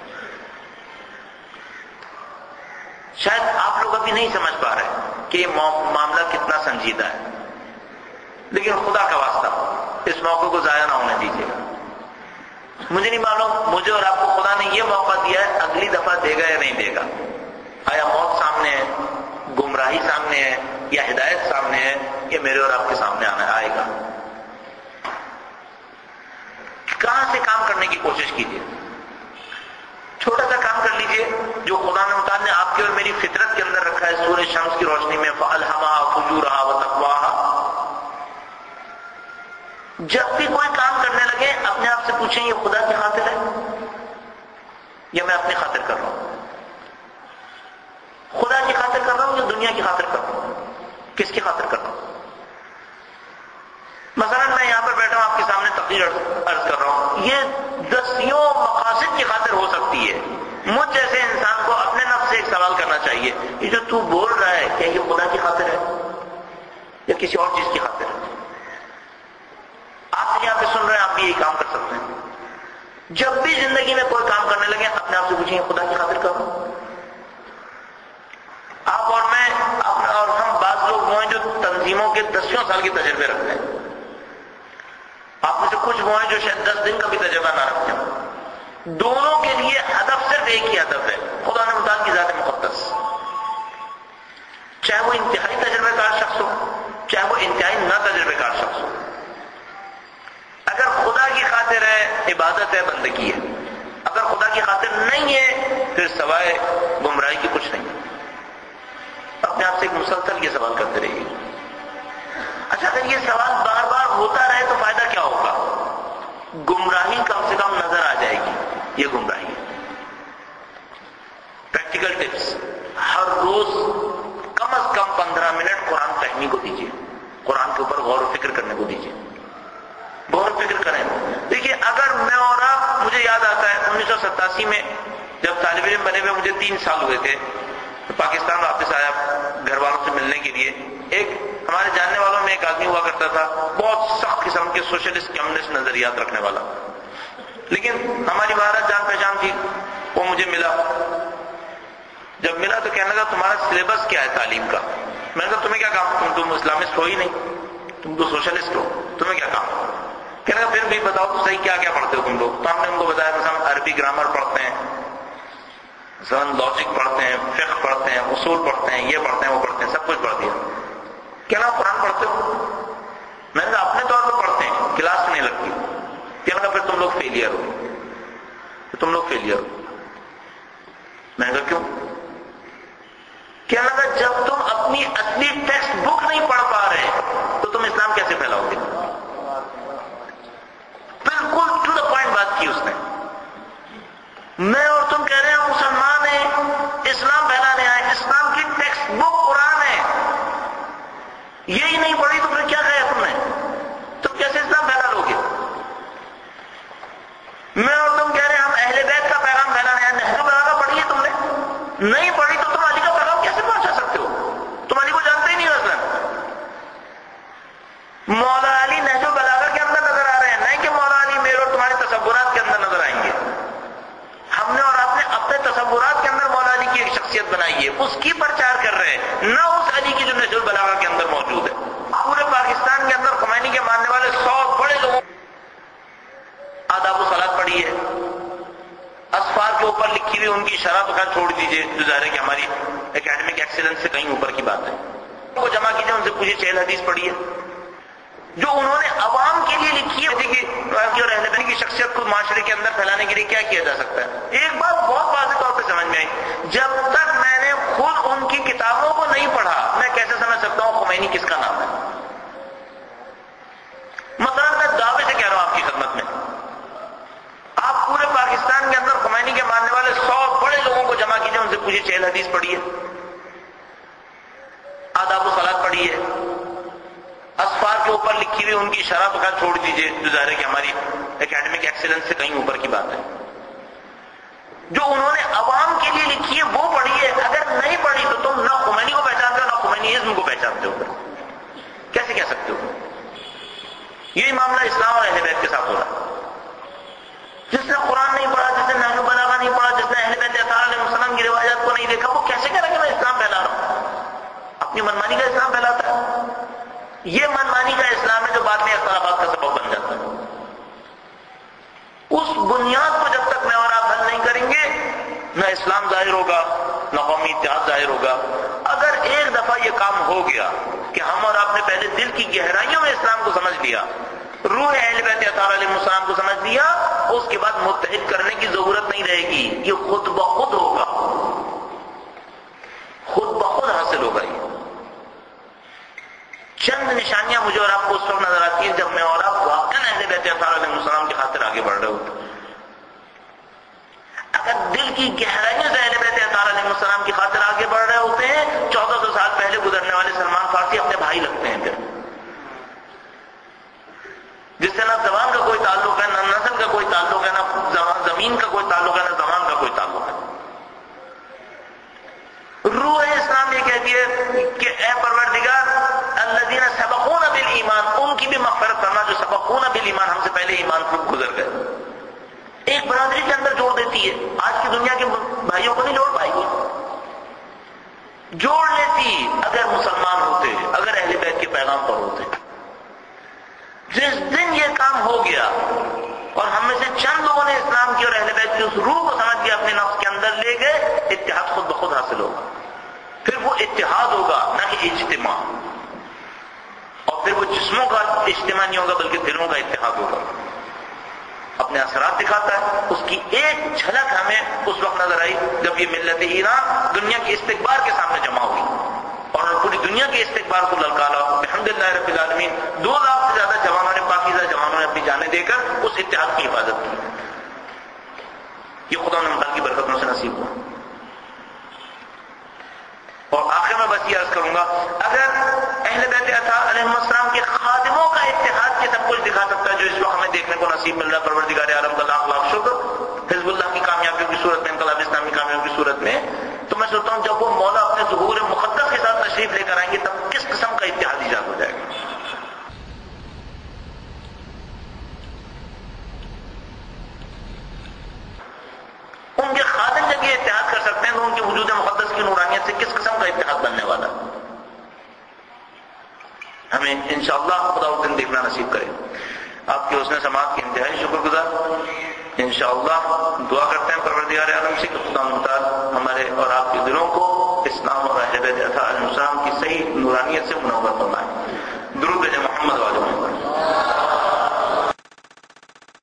شاید آپ لوگ ابھی نہیں سمجھ پا رہے کہ یہ معاملہ کتنا سنجیدہ ہے، لیکن خدا کا واسطہ اس موقع کو ضائع نہ ہونے دیجیے گا. مجھے نہیں معلوم مجھے اور آپ کو خدا نے یہ موقع دیا ہے، اگلی دفعہ دے گا یا نہیں دے گا. آیا موت سامنے ہے، گمراہی سامنے ہے، یا ہدایت سامنے ہے، یہ میرے اور آپ کے سامنے آئے گا. کہاں سے کام کرنے کی کوشش کیجیے. چھوٹا سا کام کر لیجئے جو خدا نے متعال نے آپ کے اور میری فطرت کے اندر رکھا ہے. سورہ شمس کی روشنی میں فَأَلْهَمَهَا فُجُورَهَا وَتَقْوَاهَا. جب بھی کوئی کام کرنے لگے اپنے آپ سے پوچھیں یہ خدا کی خاطر ہے یا میں اپنی خاطر کر رہا ہوں؟ خدا کی خاطر کر رہا ہوں یا دنیا کی خاطر کر رہا ہوں؟ کس کی خاطر کر رہا ہوں؟ مثلا میں یہاں پر بیٹھا ہوں آپ کے سامنے تقریر عرض کر رہا ہوں، یہ دسیوں مقاصد کی خاطر ہو سکتی ہے. مجھ جیسے انسان کو اپنے نفس سے ایک سوال کرنا چاہیے، یہ جو تو بول رہا ہے کیا یہ خدا کی خاطر ہے یا کسی اور چیز کی خاطر ہے؟ آپ یہاں پہ سن رہے ہیں، آپ بھی یہی کام کر سکتے ہیں. جب بھی زندگی میں کوئی کام کرنے لگے اپنے آپ سے پوچھیں یہ خدا کی خاطر کر رہا ہوں؟ آپ اور میں اور ہم بعض لوگ وہ ہیں جو تنظیموں کے 10 سال کے تجربے رکھتے ہیں. آپ میں سے کچھ وہ ہیں جو شاید 10 دن کا بھی تجربہ نہ رکھتے ہیں. دونوں کے لیے ہدف صرف ایک ہی ہدف ہے، خدا نے متعال کی ذات مقدس. چاہے وہ انتہائی تجربے کار شخص ہو، چاہے وہ انتہائی نہ تجربے کار شخص ہو. اگر خدا کی خاطر ہے عبادت ہے، بندگی ہے. اگر خدا کی خاطر نہیں ہے پھر سوائے گمراہی کی کچھ نہیں. اپنے آپ سے ایک مسلسل یہ سوال کرتے رہیے. اچھا اگر یہ سوال بار بار ہوتا رہے تو فائدہ کیا ہوگا؟ گمراہی کم سے کم نظر آ جائے گی. یہ گمراہی ہے. پریکٹیکل ٹپس، ہر روز کم از کم 15 منٹ قرآن فہمی کو دیجیے. قرآن کے اوپر غور و فکر کرنے کو دیجیے. غور و فکر کریں. دیکھیے اگر میں اور آپ، مجھے یاد آتا ہے 1987 میں جب طالب علم بنے ہوئے مجھے 3 سال ہوئے تھے، پاکستان واپس آیا گھر والوں سے ملنے کے لیے. ایک ہمارے جاننے والوں میں ایک آدمی ہوا کرتا تھا، بہت سخت قسم کے سوشلسٹ کمیونسٹ نظریات رکھنے والا، لیکن ہماری بھارت جان پہچان تھی. وہ مجھے ملا. جب ملا تو کہنے لگا تمہارا سلیبس کیا ہے تعلیم کا؟ میں نے کہا تمہیں کیا کام، تم اسلامسٹ ہو ہی نہیں، تم تو سوشلسٹ ہو، تمہیں کیا کام؟ کہنے لگا پھر بھی بتاؤ تو صحیح کیا کیا پڑھتے ہو تم لوگ؟ تو ہم نے ان کو بتایا مثلا عربی گرامر پڑھتے ہیں، مثلا لاجک پڑھتے ہیں، فقہ پڑھتے ہیں، اصول پڑھتے ہیں، یہ پڑھتے ہیں، وہ پڑھتے ہیں، سب کچھ پڑھ دیا. کہنا قرآن پڑھتے ہو؟ میں نے کہا اپنے طور پر پڑھتے ہیں، کلاس نہیں لگتی. کہنے لگا پھر تم لوگ فیلئر ہو، تم لوگ فیلئر ہو. میں نے کہا کیوں؟ کہنے لگا جب تم اپنی اصلی ٹیکسٹ بک نہیں پڑھ پا رہے تو تم اسلام کیسے پھیلاؤ گے؟ بالکل ٹو دا پوائنٹ بات کی اس نے. میں اور تم کہہ رہے ہیں ہم مسلمان ہیں، اسلام پھیلانے آئے، اسلام کی ٹیکسٹ بک قرآن ہے، یہی نہیں پڑھی تو پھر کیا کہا تم نے؟ تم کیسے اسلام پھیلا لو گے؟ میں اور تم کہہ رہے ہیں ہم اہل بیت کا پیغام پھیلانے آئے، نہج البلاغہ پڑھی ہے تم نے؟ نہیں پڑھی تو تم علی کا پیغام کیسے پہنچا سکتے ہو؟ تم علی کو جانتے ہی نہیں ہو اصلا. مولا علی نہج البلاغہ کے اندر نظر آ رہے ہیں، نہیں کہ مولا علی میرے اور تمہارے تصورات کے اندر نظر آئیں گے. ہم نے اور آپ نے اپنے تصورات کے اندر مولا علی کی ایک شخصیت بنائی ہے، اس کی پرچار کر رہے ہیں، نہ اس علی کی جو نہج البلاغہ کے اندر موجود ہے. پورے پاکستان کے اندر خمینی کے ماننے والے 100 بڑے لوگوں آداب و صلاۃ پڑھی ہے، اسفار کے اوپر لکھی ہوئی ان کی شرح تو خیر چھوڑ دیجیے، جو ظاہر ہے کہ ہماری اکیڈمک ایکسیلنس سے کہیں اوپر کی بات ہے. ان کو جمع کیجیے، ان سے پوچھیے 6 حدیث پڑھی ہے جو انہوں نے عوام کے لیے لکھی ہے کہ اور اہل بیت کی شخصیت کو معاشرے کے اندر پھیلانے کے لیے کیا کیا جا سکتا ہے. ایک بات بہت واضح طور پہ سمجھ میں آئی، جب تک میں نے خود ان کی کتابوں کو نہیں پڑھا میں کیسے سمجھ سکتا ہوں خمینی کس کا نام ہے؟ مثلا میں دعوے سے کہہ رہا ہوں آپ کی خدمت میں، آپ پورے پاکستان کے اندر خمینی کے ماننے والے 100 بڑے لوگوں کو جمع کیجیے، ان سے پوچھیے 6 حدیث پڑھی ہے، آداب و صلاۃ پڑھی ہے، اسفار کے اوپر لکھی ہوئی ان کی شرح تو خیر چھوڑ دیجیے، جو ظاہر ہے کہ ہماری اکیڈمک ایکسیلنس سے کہیں اوپر کی بات ہے. جو انہوں نے عوام کے لیے لکھی ہے وہ پڑھی ہے. اگر نہیں پڑھی تو تم نہ خمینی کو پہچانتے ہو نہ خمینیزم کو پہچانتے ہو. کیسے کہہ سکتے ہو؟ یہی معاملہ اسلام اور اہل بیت کے ساتھ ہو رہا ہے. جس نے قرآن نہیں پڑھا، جس نے نہج البلاغہ نہیں پڑھا، جس نے اہل بیت اطہار علیہ السلام کی روایات کو نہیں دیکھا، وہ کیسے کہہ رہا کہ میں اسلام پھیلا رہا ہوں؟ اپنی منمانی کا اسلام پھیلاتا ہے۔ یہ منمانی کا اسلام ہے جو بعد میں اختلافات کا سبب بن جاتا ہے۔ اس بنیاد کو جب تک میں اور آپ حل نہیں کریں گے، نہ اسلام ظاہر ہوگا، نہ قومی اتحاد ظاہر ہوگا۔ اگر ایک دفعہ یہ کام ہو گیا کہ ہم اور آپ نے پہلے دل کی گہرائیوں میں اسلام کو سمجھ لیا، روح اہل بیت اطہار علیہ السلام کو سمجھ لیا، اس کے بعد متحد کرنے کی ضرورت نہیں رہے گی، یہ خود بخود ہوگا، خود بخود حاصل ہوگا۔ یہ چند نشانیاں مجھے اور آپ کو اس وقت نظر آتی ہیں جب میں اور آپ واقعاً اہل بیت اطہار علیہ السلام کی خاطر آگے بڑھ رہے ہوتے ہیں۔ اگر دل کی گہرائیوں سے اہل بیت اطہار علیہ السلام کی خاطر آگے بڑھ رہے ہوتے ہیں، 1400 سال پہلے گزرنے والے سلمان فارسی اپنے بھائی لگتے ہیں پھر، جس سے نہ زبان کا کوئی تعلق ہے، نہ نسل کا کوئی تعلق ہے، نہ زمین کا کوئی تعلق ہے، نہ زمان کا کوئی تعلق ہے۔ روح اسلام یہ کہتی ہے کہ اے پروردگار، الذین سبقونا بالایمان، ان کی بھی مغفرت کرنا جو سبقونا بالایمان، ہم سے پہلے ایمان پر گزر گئے۔ ایک برادری کے اندر جوڑ دیتی ہے، آج کی دنیا کے بھائیوں کو نہیں جوڑ پائے گی، جوڑ لیتی اگر مسلمان ہوتے، اگر اہل بیت کے پیغام پر ہوتے۔ جس دن یہ کام ہو گیا اور ہم میں سے چند لوگوں نے اسلام کی اور اہل بیت کی اس روح کو سمجھ کے اپنے نفس کے اندر لے گئے، اتحاد خود بخود حاصل ہوگا۔ پھر وہ اتحاد ہوگا، نہ کہ اجتماع، اور پھر وہ جسموں کا اجتماع نہیں ہوگا بلکہ دلوں کا اتحاد ہوگا۔ اپنے اثرات دکھاتا ہے۔ اس کی ایک جھلک ہمیں اس وقت نظر آئی جب یہ ملت ایران دنیا کے استکبار کے سامنے جمع ہوئی اور پوری دنیا کے استکبار کو للکارا۔ الحمدللہ رب العالمین، 2 لاکھ سے زیادہ جوانوں نے، پاکیزہ جوانوں نے اپنی جانیں دے کر اس اتحاد کی حفاظت کی۔ یہ خدا نمبر کی برکتوں سے نصیب ہوا۔ اور آخر میں بس یہ عرض کروں گا، اگر اہل بیت اطہار علیہ السلام کے خادموں کا اتحاد کے سب کچھ دکھا سکتا ہے جو اس وقت ہمیں دیکھنے کو نصیب مل رہا ہے، پروردگار عالم کا لاکھ لاکھ شکر، حزب اللہ کی کامیابیوں کی صورت میں، انقلاب اسلامی کامیابیوں کی صورت میں، تو میں سوچتا ہوں جب وہ مولا اپنے ظہور مقدس کے ساتھ تشریف لے کر آئیں گے تب کس قسم کا اتحاد ایجاد ہو جائے گا۔ ان کے خادم جب یہ اتحاد کر سکتے ہیں تو ان کے وجود مقدس کی نورانیت سے کس قسم کا اتحاد بننے والا؟ ہمیں انشاءاللہ خدا اس دن دیکھنا نصیب کرے۔ آپ کی حسن سماعت کی انتہائی شکر گزار۔ انشاءاللہ دعا کرتے ہیں پروردگار عالم سے کہ خدا مختار ہمارے اور آپ کے دلوں کو اسلام اور اہل بیت اطہار علیہ السلام کی صحیح نورانیت سے منور فرمائے۔ درود محمد والے